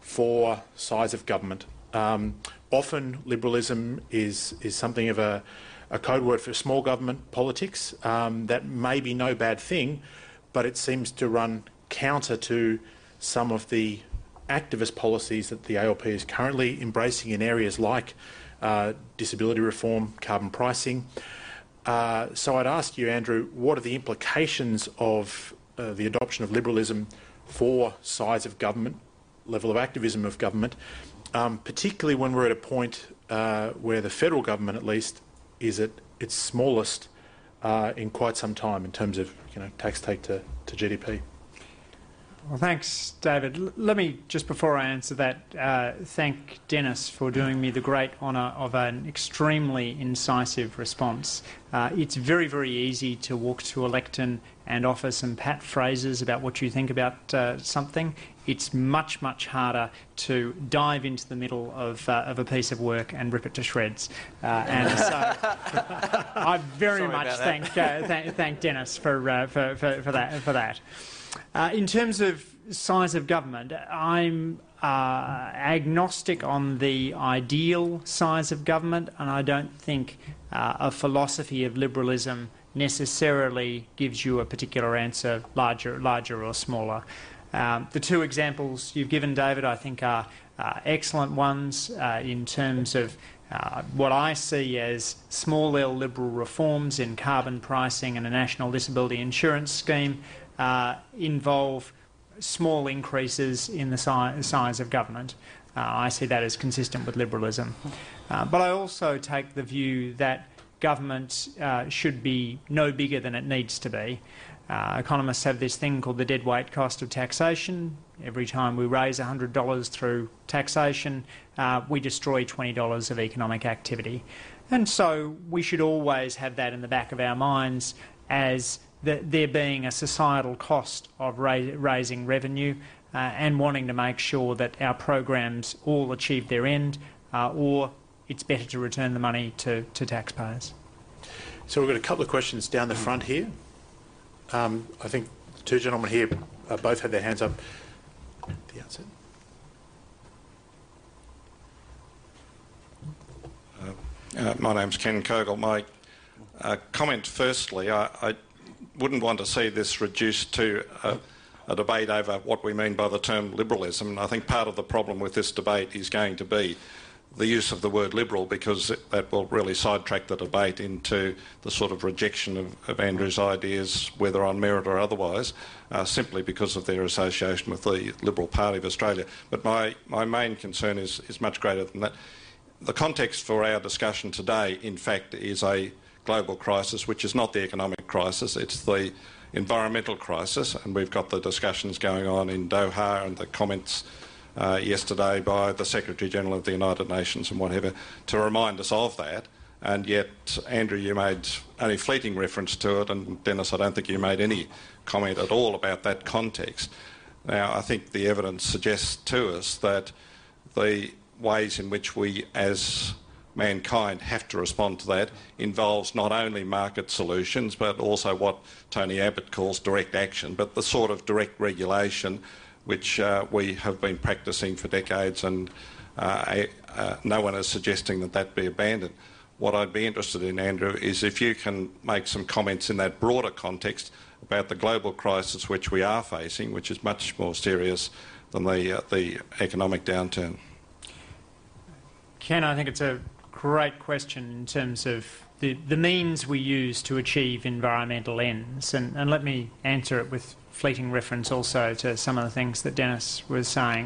for size of government. Um, often liberalism is, is something of a, a code word for small government politics. Um, that may be no bad thing, but it seems to run counter to some of the activist policies that the A L P is currently embracing in areas like uh, disability reform, carbon pricing. Uh, so I'd ask you, Andrew, what are the implications of uh, the adoption of liberalism for size of government, level of activism of government, um, particularly when we're at a point uh, where the federal government, at least, is at its smallest uh, in quite some time in terms of, you know, tax take to, to G D P? Well, thanks, David. L let me, just before I answer that, uh, thank Dennis for doing me the great honour of an extremely incisive response. Uh, it's very, very easy to walk to a lectern and offer some pat phrases about what you think about uh, something. It's much, much harder to dive into the middle of, uh, of a piece of work and rip it to shreds. Uh, and so I very Sorry much about thank, uh, th thank Dennis for, uh, for, for, for that. For that. Uh, in terms of size of government, I'm uh, agnostic on the ideal size of government, and I don't think uh, a philosophy of liberalism necessarily gives you a particular answer, larger, larger or smaller. Um, the two examples you've given, David, I think are uh, excellent ones uh, in terms of uh, what I see as small L liberal reforms in carbon pricing and a national disability insurance scheme. Uh, involve small increases in the si size of government. Uh, I see that as consistent with liberalism. Uh, but I also take the view that government uh, should be no bigger than it needs to be. Uh, economists have this thing called the deadweight cost of taxation. Every time we raise one hundred dollars through taxation, uh, we destroy twenty dollars of economic activity. And so we should always have that in the back of our minds as the, there being a societal cost of ra raising revenue uh, and wanting to make sure that our programs all achieve their end, uh, or it's better to return the money to, to taxpayers. So we've got a couple of questions down the front here. Um, I think the two gentlemen here uh, both had their hands up at the outset. Uh, uh, my name's Ken Kogel. My uh, comment firstly, I, I wouldn't want to see this reduced to a, a debate over what we mean by the term liberalism. And I think part of the problem with this debate is going to be the use of the word liberal, because it, that will really sidetrack the debate into the sort of rejection of, of Andrew's ideas, whether on merit or otherwise, uh, simply because of their association with the Liberal Party of Australia. But my, my main concern is, is much greater than that. The context for our discussion today, in fact, is a global crisis, which is not the economic crisis, it's the environmental crisis, and we've got the discussions going on in Doha and the comments uh, yesterday by the Secretary-General of the United Nations and whatever to remind us of that. And yet, Andrew, you made only fleeting reference to it, and Dennis, I don't think you made any comment at all about that context. Now, I think the evidence suggests to us that the ways in which we as mankind have to respond to that involves not only market solutions but also what Tony Abbott calls direct action, but the sort of direct regulation which uh, we have been practising for decades, and uh, uh, no one is suggesting that that be abandoned. What I'd be interested in, Andrew, is if you can make some comments in that broader context about the global crisis which we are facing, which is much more serious than the, uh, the economic downturn. Ken, I think it's a great question in terms of the, the means we use to achieve environmental ends. And, and let me answer it with fleeting reference also to some of the things that Dennis was saying.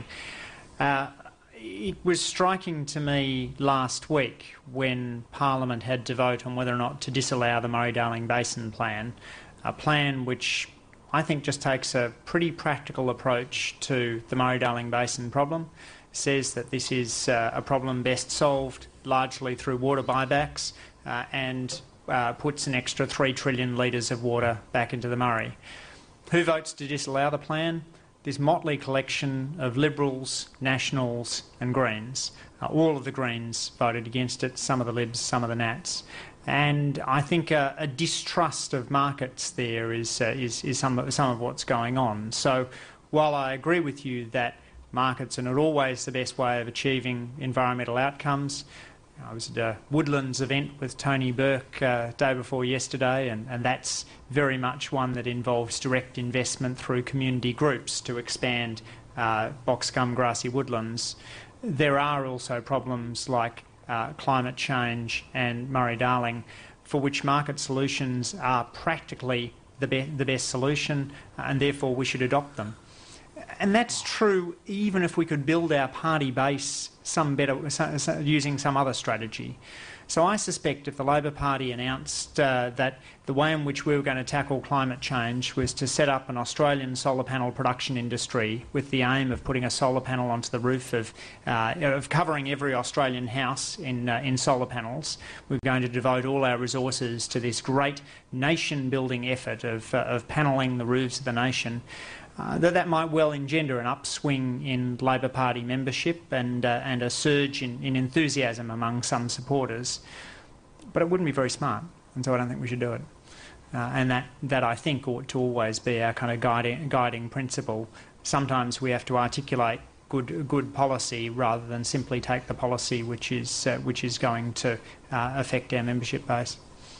Uh, It was striking to me last week when Parliament had to vote on whether or not to disallow the Murray-Darling Basin Plan, a plan which I think just takes a pretty practical approach to the Murray-Darling Basin problem, says that this is uh, a problem best solved largely through water buybacks uh, and uh, puts an extra three trillion litres of water back into the Murray. Who votes to disallow the plan? This motley collection of Liberals, Nationals and Greens. Uh, all of the Greens voted against it, some of the Libs, some of the Nats. And I think a, a distrust of markets there is, uh, is, is some, of, some of what's going on. So while I agree with you that markets are not always the best way of achieving environmental outcomes, I was at a Woodlands event with Tony Burke uh, day before yesterday, and, and that's very much one that involves direct investment through community groups to expand uh, box gum grassy woodlands. There are also problems like uh, climate change and Murray-Darling, for which market solutions are practically the, be the best solution, and therefore we should adopt them. And that's true even if we could build our party base some better, using some other strategy. So I suspect if the Labor Party announced uh, that the way in which we were going to tackle climate change was to set up an Australian solar panel production industry with the aim of putting a solar panel onto the roof of, uh, of covering every Australian house in, uh, in solar panels, we're going to devote all our resources to this great nation-building effort of, uh, of panelling the roofs of the nation. Uh, that that might well engender an upswing in Labor Party membership and, uh, and a surge in, in enthusiasm among some supporters. But it wouldn't be very smart, and so I don't think we should do it. Uh, and that, that, I think, ought to always be our kind of guiding, guiding principle. Sometimes we have to articulate good, good policy rather than simply take the policy which is, uh, which is going to uh, affect our membership base.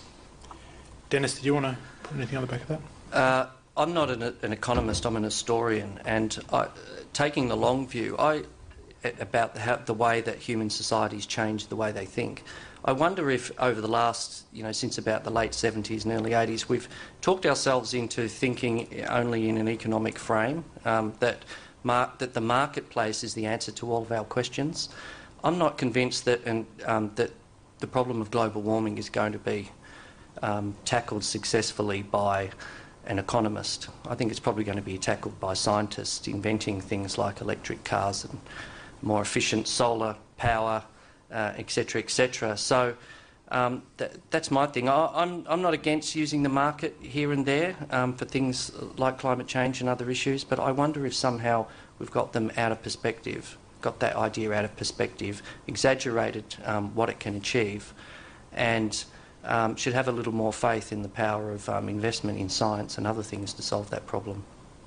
Dennis, did you want to put anything on the back of that? Uh, I'm not an, an economist, I'm an historian, and I, taking the long view I, about the, how, the way that human societies change the way they think, I wonder if over the last, you know, since about the late seventies and early eighties, we've talked ourselves into thinking only in an economic frame, um, that, mar that the marketplace is the answer to all of our questions. I'm not convinced that, and, um, that the problem of global warming is going to be um, tackled successfully by an economist. I think it's probably going to be tackled by scientists inventing things like electric cars and more efficient solar power, uh, et cetera, et cetera. So um, th that's my thing. I, I'm, I'm not against using the market here and there um, for things like climate change and other issues, but I wonder if somehow we've got them out of perspective, got that idea out of perspective, exaggerated um, what it can achieve, and Um, should have a little more faith in the power of um, investment in science and other things to solve that problem.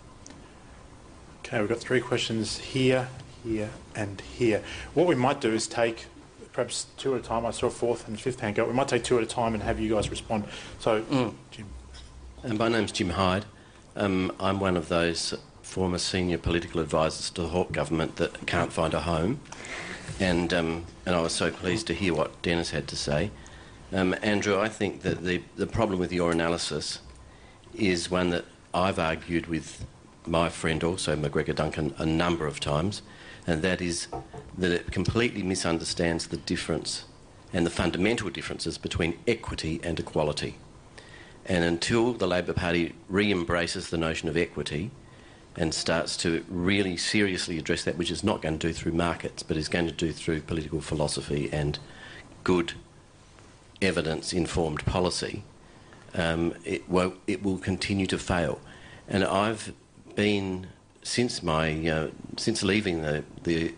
Okay, we've got three questions here, here and here. What we might do is take perhaps two at a time. I saw a fourth and fifth hand go. We might take two at a time and have you guys respond. So, mm. Jim. And my name's Jim Hyde. Um, I'm one of those former senior political advisors to the Hawke government that can't find a home. And, um, and I was so pleased to hear what Dennis had to say. Um, Andrew, I think that the, the problem with your analysis is one that I've argued with my friend also, McGregor Duncan, a number of times, and that is that it completely misunderstands the difference and the fundamental differences between equity and equality. And until the Labor Party re-embraces the notion of equity, and starts to really seriously address that, which is not going to do through markets, but is going to do through political philosophy and good evidence-informed policy, um, it, will, it will continue to fail. And I've been, since my uh, since leaving the the,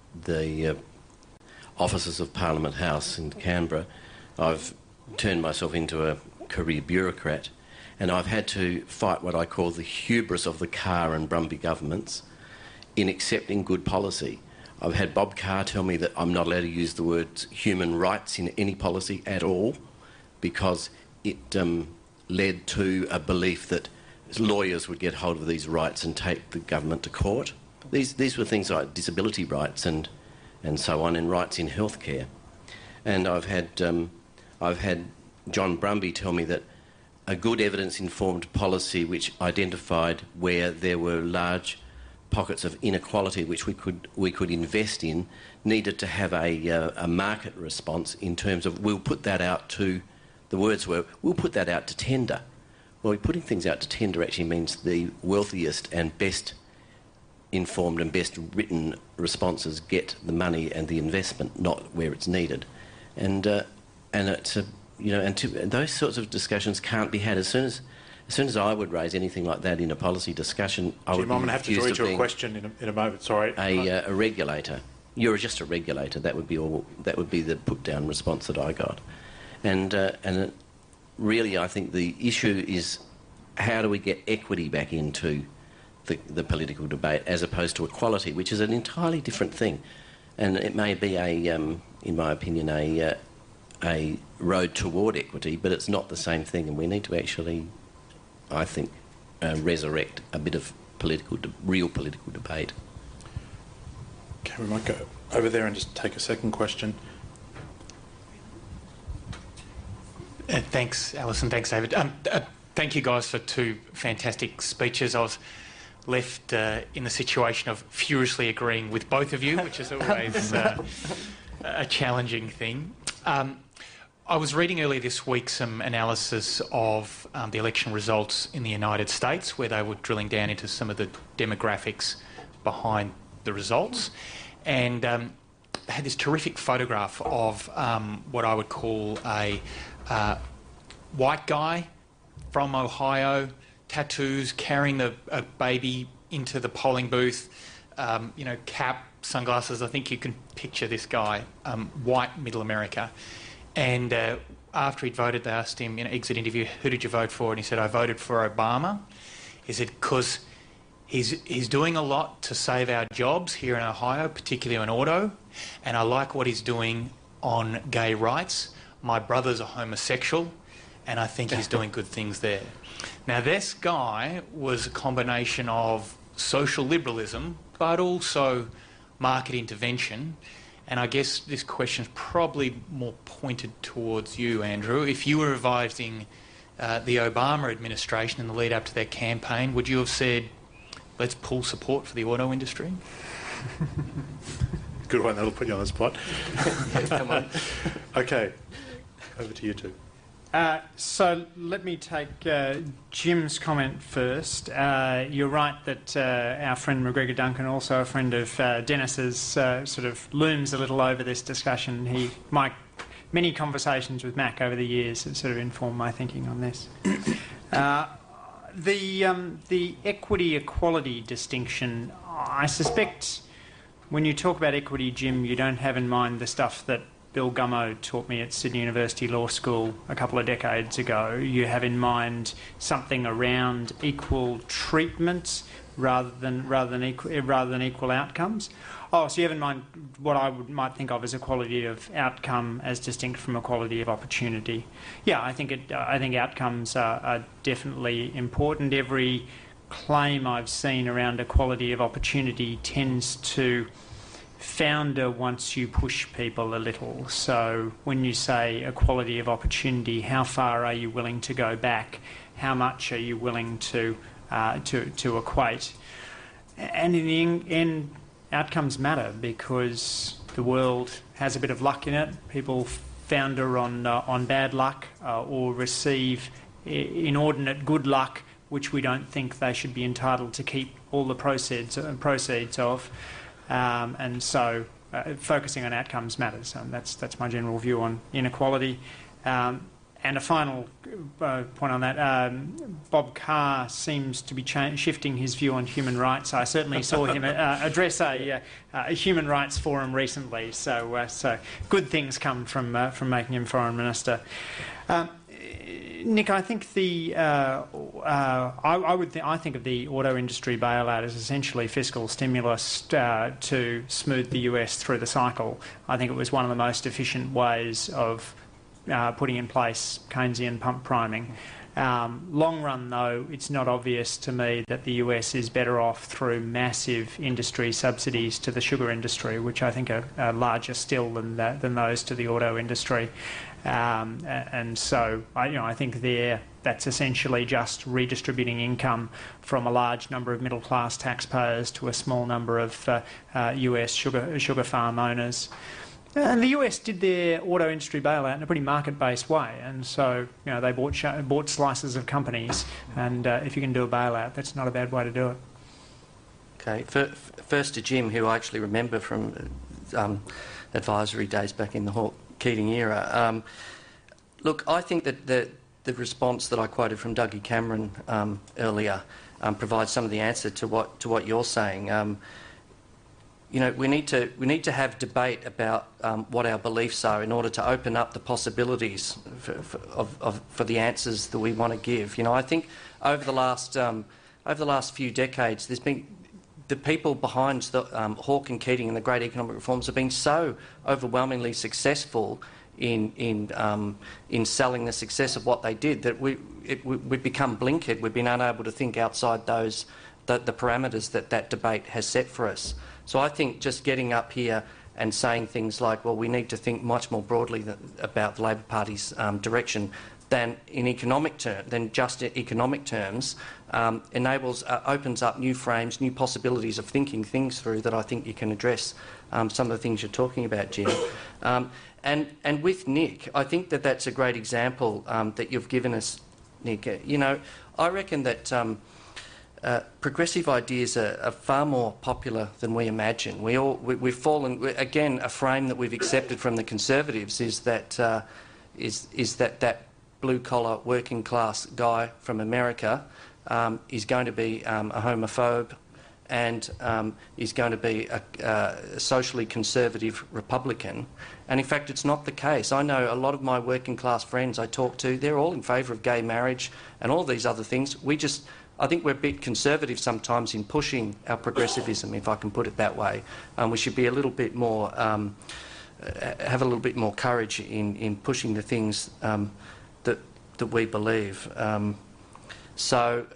the uh, offices of Parliament House in Canberra, I've turned myself into a career bureaucrat, and I've had to fight what I call the hubris of the Carr and Brumby governments in accepting good policy. I've had Bob Carr tell me that I'm not allowed to use the words human rights in any policy at all because it um, led to a belief that lawyers would get hold of these rights and take the government to court. These, these were things like disability rights and, and so on, and rights in healthcare. And I've had, um, I've had John Brumby tell me that a good evidence-informed policy which identified where there were large pockets of inequality which we could we could invest in needed to have a, uh, a market response in terms of we'll put that out to, the words were, we'll put that out to tender. Well, putting things out to tender actually means the wealthiest and best informed and best written responses get the money and the investment, not where it's needed. And uh, and it's a, you know, and, to, and those sorts of discussions can't be had as soon as as soon as I would raise anything like that in a policy discussion. I Jim, would be I'm going to have to draw you to a question in a, in a moment. Sorry, a, uh, a regulator. You're just a regulator. That would be all. That would be the put down response that I got. And uh, and it, really, I think the issue is how do we get equity back into the, the political debate as opposed to equality, which is an entirely different thing. And it may be a, um, in my opinion, a uh, a road toward equity, but it's not the same thing. And we need to actually, I think, uh, resurrect a bit of political, de- real political debate. Okay, we might go over there and just take a second question. Uh, thanks, Alison. Thanks, David. Um, uh, thank you guys for two fantastic speeches. I was left uh, in the situation of furiously agreeing with both of you, which is always uh, a challenging thing. Um, I was reading earlier this week some analysis of um, the election results in the United States, where they were drilling down into some of the demographics behind the results, and um, they had this terrific photograph of um, what I would call a uh, white guy from Ohio, tattoos, carrying the, a baby into the polling booth, um, you know, cap, sunglasses. I think you can picture this guy, um, white middle America. And uh, after he'd voted, they asked him in an exit interview, who did you vote for? And he said, I voted for Obama. He said, because he's, he's doing a lot to save our jobs here in Ohio, particularly in auto, and I like what he's doing on gay rights. My brother's a homosexual, and I think he's doing good things there. Now, this guy was a combination of social liberalism, but also market intervention. And I guess this question is probably more pointed towards you, Andrew. If you were advising uh, the Obama administration in the lead up to their campaign, would you have said, let's pull support for the auto industry? Good one, that'll put you on the spot. Come on. Okay, over to you two. Uh, so let me take uh, Jim's comment first. Uh, you're right that uh, our friend McGregor Duncan, also a friend of uh, Dennis's, uh, sort of looms a little over this discussion. He, my many conversations with Mac over the years have sort of informed my thinking on this. uh, the um, the equity equality distinction, I suspect when you talk about equity, Jim, you don't have in mind the stuff that Bill Gummo taught me at Sydney University Law School a couple of decades ago. You have in mind something around equal treatment rather than rather than equal rather than equal outcomes. Oh, so you have in mind what I would, might think of as equality of outcome as distinct from equality of opportunity. Yeah, I think it. I think outcomes are, are definitely important. Every claim I've seen around equality of opportunity tends to founder once you push people a little. So when you say equality of opportunity, how far are you willing to go back? How much are you willing to uh, to, to equate? And in the end, outcomes matter because the world has a bit of luck in it. People founder on uh, on bad luck uh, or receive inordinate good luck, which we don't think they should be entitled to keep all the proceeds uh, proceeds of, um, and so uh, focusing on outcomes matters. Um, that's that's my general view on inequality. Um, And a final uh, point on that, um, Bob Carr seems to be cha- shifting his view on human rights. I certainly saw him uh, address a, uh, a human rights forum recently, so uh, so good things come from uh, from making him foreign minister. Um, Nick, I think the uh, uh, I, I would th- I think of the auto industry bailout as essentially fiscal stimulus uh, to smooth the U S through the cycle. I think it was one of the most efficient ways of Uh, putting in place Keynesian pump priming. Um, long run, though, it's not obvious to me that the U S is better off through massive industry subsidies to the sugar industry, which I think are, are larger still than that, than those to the auto industry. Um, and so, I, you know, I think there that's essentially just redistributing income from a large number of middle-class taxpayers to a small number of uh, uh, U S sugar sugar farm owners. And the U S did their auto industry bailout in a pretty market-based way, and so you know they bought sh- bought slices of companies. And uh, if you can do a bailout, that's not a bad way to do it. Okay, first to Jim, who I actually remember from um, advisory days back in the Hawke Keating era. Um, look, I think that the the response that I quoted from Dougie Cameron um, earlier um, provides some of the answer to what to what you're saying. Um, You know, we need to we need to have debate about um, what our beliefs are in order to open up the possibilities for, for, of, of, for the answers that we want to give. You know, I think over the last um, over the last few decades, there's been the people behind the um, Hawke and Keating and the great economic reforms have been so overwhelmingly successful in in um, in selling the success of what they did that we it, we we've become blinkered. We've been unable to think outside those the, the parameters that that debate has set for us. So I think just getting up here and saying things like, well, we need to think much more broadly th- about the Labor Party's um, direction than in economic terms, than just in economic terms, um, enables, uh, opens up new frames, new possibilities of thinking things through that I think you can address um, some of the things you're talking about, Jim. Um, and, and with Nick, I think that that's a great example um, that you've given us, Nick. Uh, you know, I reckon that Um, Uh, progressive ideas are, are far more popular than we imagine. We all, we, we've fallen, we, again, a frame that we've accepted from the Conservatives is that, uh, is, is that that blue-collar working class guy from America um, is going to be um, a homophobe and um, is going to be a, a socially conservative Republican. And in fact, it's not the case. I know a lot of my working class friends I talk to, they're all in favour of gay marriage and all these other things. We just I think we're a bit conservative sometimes in pushing our progressivism, if I can put it that way. Um, we should be a little bit more, um, have a little bit more courage in, in pushing the things um, that that we believe. Um, so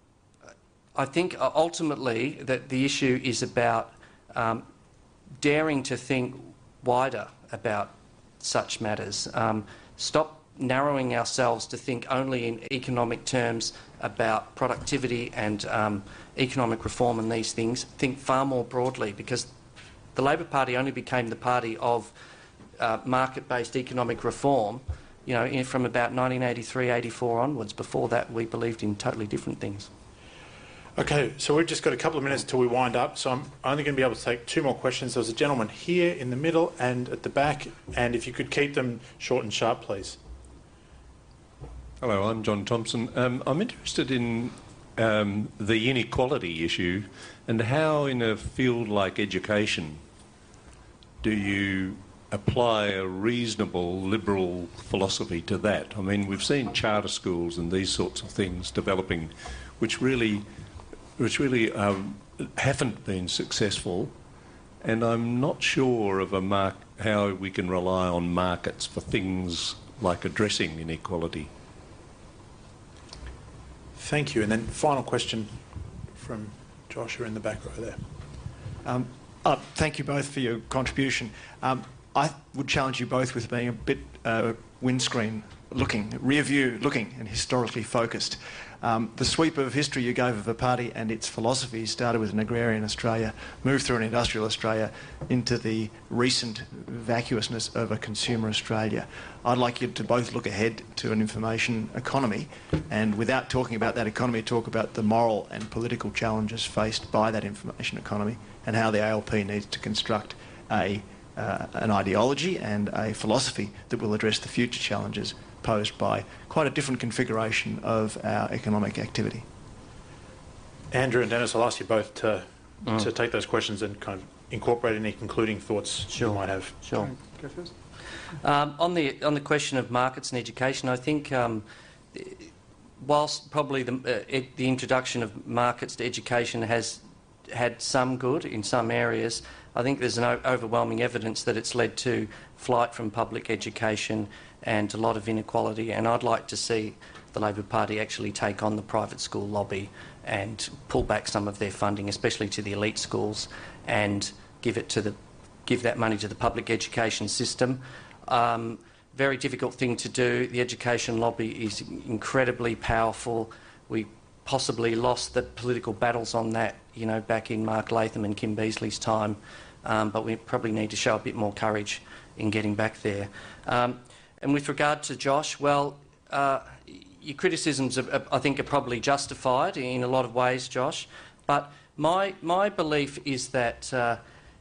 I think ultimately that the issue is about um, daring to think wider about such matters. Um, stop narrowing ourselves to think only in economic terms about productivity and um, economic reform and these things. Think far more broadly, because the Labor Party only became the party of uh, market-based economic reform, you know, in, from about nineteen eighty-three eighty-four onwards. Before that, we believed in totally different things. Okay, so we've just got a couple of minutes till we wind up, so I'm only going to be able to take two more questions. There's a gentleman here in the middle and at the back, and if you could keep them short and sharp, please. Hello, I'm John Thompson. Um, I'm interested in um, the inequality issue and how, in a field like education, do you apply a reasonable liberal philosophy to that? I mean, we've seen charter schools and these sorts of things developing, which really, which really um, haven't been successful, and I'm not sure of a mark how we can rely on markets for things like addressing inequality. Thank you. And then final question from Joshua in the back row there. Um, uh, thank you both for your contribution. Um, I would challenge you both with being a bit uh, windscreen looking, rear view looking and historically focused. Um, the sweep of history you gave of the party and its philosophy started with an agrarian Australia, moved through an industrial Australia into the recent vacuousness of a consumer Australia. I'd like you to both look ahead to an information economy and, without talking about that economy, talk about the moral and political challenges faced by that information economy and how the A L P needs to construct a, uh, an ideology and a philosophy that will address the future challenges posed by quite a different configuration of our economic activity. Andrew and Dennis, I'll ask you both to, Mm. to take those questions and kind of incorporate any concluding thoughts Sure. you might have. Sure. Go first. Um, on the on the question of markets and education, I think um, whilst probably the, uh, ed, the introduction of markets to education has had some good in some areas, I think there's an o overwhelming evidence that it's led to flight from public education and a lot of inequality, and I'd like to see the Labor Party actually take on the private school lobby and pull back some of their funding, especially to the elite schools, and give it to the give that money to the public education system. Um, very difficult thing to do. The education lobby is incredibly powerful. We possibly lost the political battles on that, you know, back in Mark Latham and Kim Beazley's time, um, but we probably need to show a bit more courage in getting back there. Um, and with regard to Josh, well, uh, your criticisms, are, I think, are probably justified in a lot of ways, Josh, but my, my belief is that uh,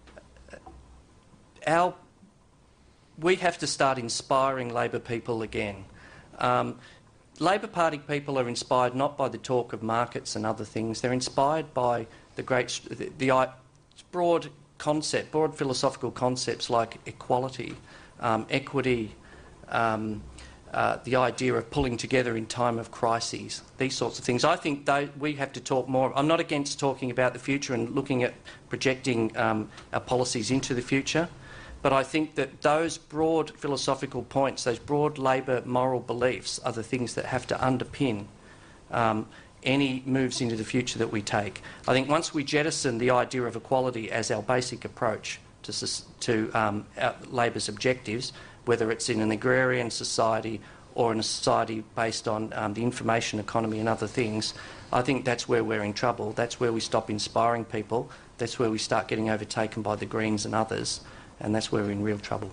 our, we have to start inspiring Labor people again. Um, Labor Party people are inspired not by the talk of markets and other things. They're inspired by the great, the, the broad concept, broad philosophical concepts like equality, um, equity, um, uh, the idea of pulling together in time of crises, these sorts of things. I think they, we have to talk more. I'm not against talking about the future and looking at projecting um, our policies into the future, but I think that those broad philosophical points, those broad Labor moral beliefs, are the things that have to underpin um, any moves into the future that we take. I think once we jettison the idea of equality as our basic approach to, to um, our Labor's objectives, whether it's in an agrarian society or in a society based on um, the information economy and other things, I think that's where we're in trouble. That's where we stop inspiring people. That's where we start getting overtaken by the Greens and others, and that's where we're in real trouble.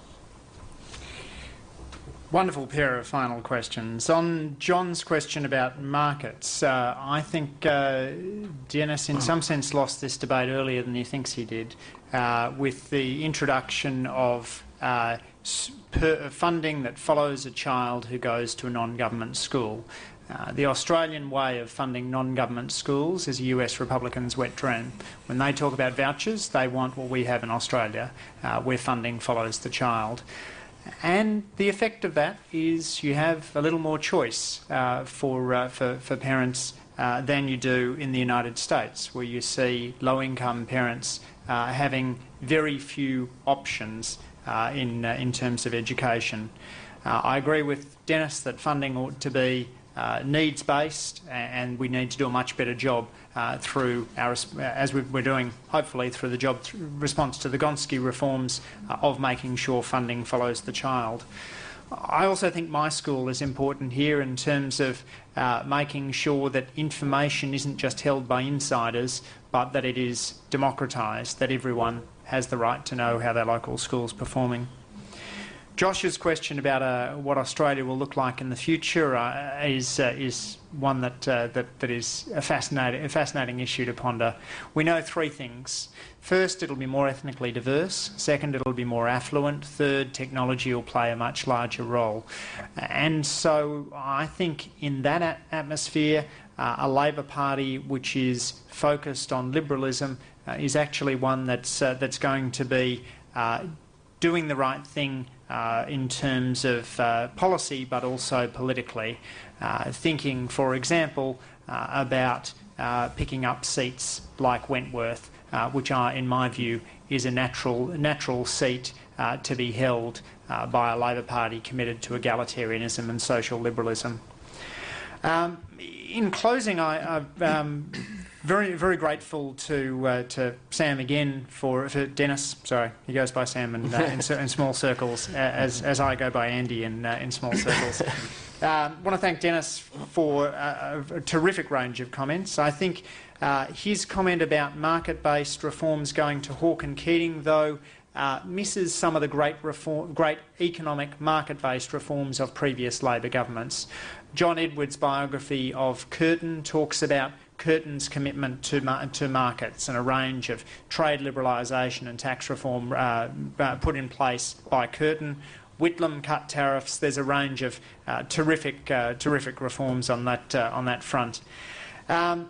Wonderful pair of final questions. On John's question about markets, uh, I think uh, Dennis in some sense lost this debate earlier than he thinks he did, uh, with the introduction of uh, per funding that follows a child who goes to a non-government school. Uh, the Australian way of funding non-government schools is a U S Republican's wet dream. When they talk about vouchers, they want what we have in Australia, uh, where funding follows the child. And the effect of that is you have a little more choice uh, for, uh, for, for parents uh, than you do in the United States, where you see low-income parents uh, having very few options uh, in, uh, in terms of education. Uh, I agree with Dennis that funding ought to be uh, needs-based, and we need to do a much better job uh, through our, as we're doing, hopefully, through the job th response to the Gonski reforms uh, of making sure funding follows the child. I also think my school is important here in terms of uh, making sure that information isn't just held by insiders, but that it is democratised, that everyone has the right to know how their local school's performing. Josh's question about uh, what Australia will look like in the future uh, is uh, is one that, uh, that that is a fascinating a fascinating issue to ponder. We know three things. First, it'll be more ethnically diverse. Second, it'll be more affluent. Third, technology will play a much larger role. And so, I think in that at atmosphere, uh, a Labor Party which is focused on liberalism uh, is actually one that's uh, that's going to be uh, doing the right thing Uh, in terms of uh, policy, but also politically. Uh, thinking, for example, uh, about uh, picking up seats like Wentworth, uh, which are, in my view, is a natural, natural seat uh, to be held uh, by a Labor Party committed to egalitarianism and social liberalism. Um, in closing, I, I um, very, very grateful to uh, to Sam again for, for Dennis. Sorry, he goes by Sam in, uh, in, in small circles, uh, as as I go by Andy in uh, in small circles. I um, want to thank Dennis for a, a terrific range of comments. I think uh, his comment about market-based reforms going to Hawke and Keating, though, Uh, misses some of the great, reform, great economic market-based reforms of previous Labor governments. John Edwards' biography of Curtin talks about Curtin's commitment to, mar to markets and a range of trade liberalisation and tax reform uh, uh, put in place by Curtin. Whitlam cut tariffs. There's a range of uh, terrific, uh, terrific reforms on that uh, on that front. Um,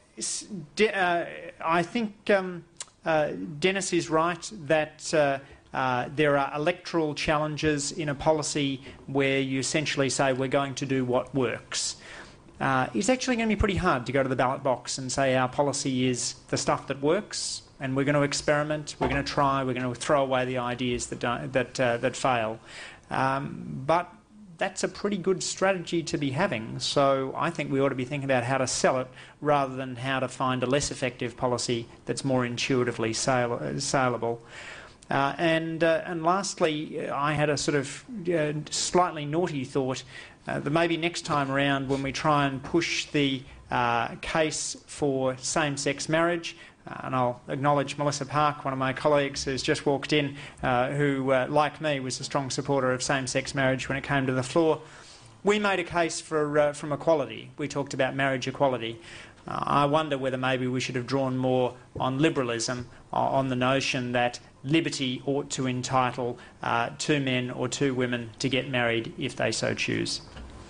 uh, I think. Um, Uh, Dennis is right that uh, uh, there are electoral challenges in a policy where you essentially say we're going to do what works. Uh, it's actually going to be pretty hard to go to the ballot box and say our policy is the stuff that works and we're going to experiment, we're going to try, we're going to throw away the ideas that, don't, that, uh, that fail. Um, but that's a pretty good strategy to be having, so I think we ought to be thinking about how to sell it rather than how to find a less effective policy that's more intuitively sale saleable. Uh, and, uh, and lastly, I had a sort of uh, slightly naughty thought uh, that maybe next time around when we try and push the uh, case for same-sex marriage, Uh, and I'll acknowledge Melissa Park, one of my colleagues who's just walked in, uh, who, uh, like me, was a strong supporter of same-sex marriage when it came to the floor. We made a case for uh, from equality. We talked about marriage equality. Uh, I wonder whether maybe we should have drawn more on liberalism, uh, on the notion that liberty ought to entitle uh, two men or two women to get married if they so choose.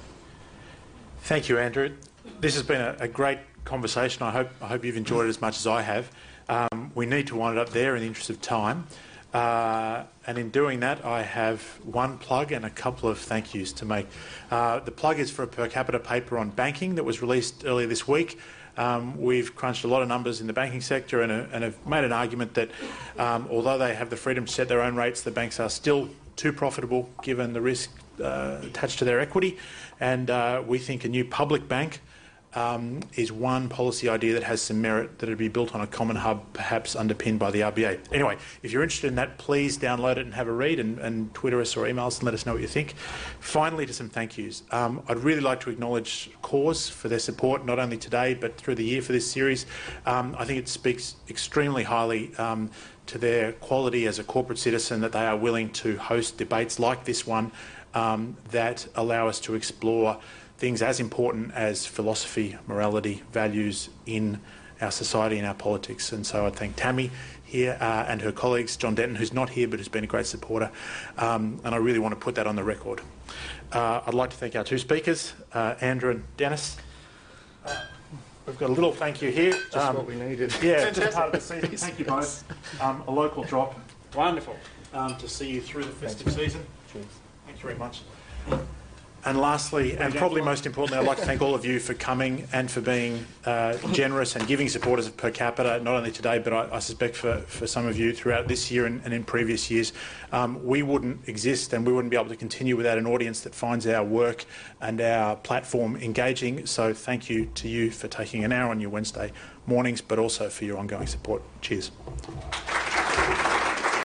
Thank you, Andrew. This has been a, a great conversation. I hope I hope you've enjoyed it as much as I have. Um, we need to wind it up there in the interest of time, uh, and in doing that, I have one plug and a couple of thank yous to make. Uh, the plug is for a per capita paper on banking that was released earlier this week. Um, we've crunched a lot of numbers in the banking sector and, uh, and have made an argument that um, although they have the freedom to set their own rates, the banks are still too profitable given the risk uh, attached to their equity, and uh, we think a new public bank Um, is one policy idea that has some merit, that would be built on a common hub, perhaps underpinned by the R B A. Anyway, if you're interested in that, please download it and have a read, and, and Twitter us or email us and let us know what you think. Finally, to some thank yous. Um, I'd really like to acknowledge Cause for their support, not only today but through the year for this series. Um, I think it speaks extremely highly um, to their quality as a corporate citizen that they are willing to host debates like this one um, that allow us to explore things as important as philosophy, morality, values in our society and our politics. And so I thank Tammy here uh, and her colleagues, John Denton, who's not here but has been a great supporter, um, and I really want to put that on the record. Uh, I'd like to thank our two speakers, uh, Andrew and Dennis. Uh, we've got a little thank you here. Just um, what we needed. Yeah, just part of the season. Thank you both. Um, a local drop. Wonderful. Um, to see you through the festive season. Cheers. Thank you very much. And lastly, and probably most importantly, I'd like to thank all of you for coming and for being uh, generous and giving supporters of Per Capita, not only today, but I, I suspect for, for some of you throughout this year and, and in previous years. Um, we wouldn't exist and we wouldn't be able to continue without an audience that finds our work and our platform engaging. So thank you to you for taking an hour on your Wednesday mornings, but also for your ongoing support. Cheers.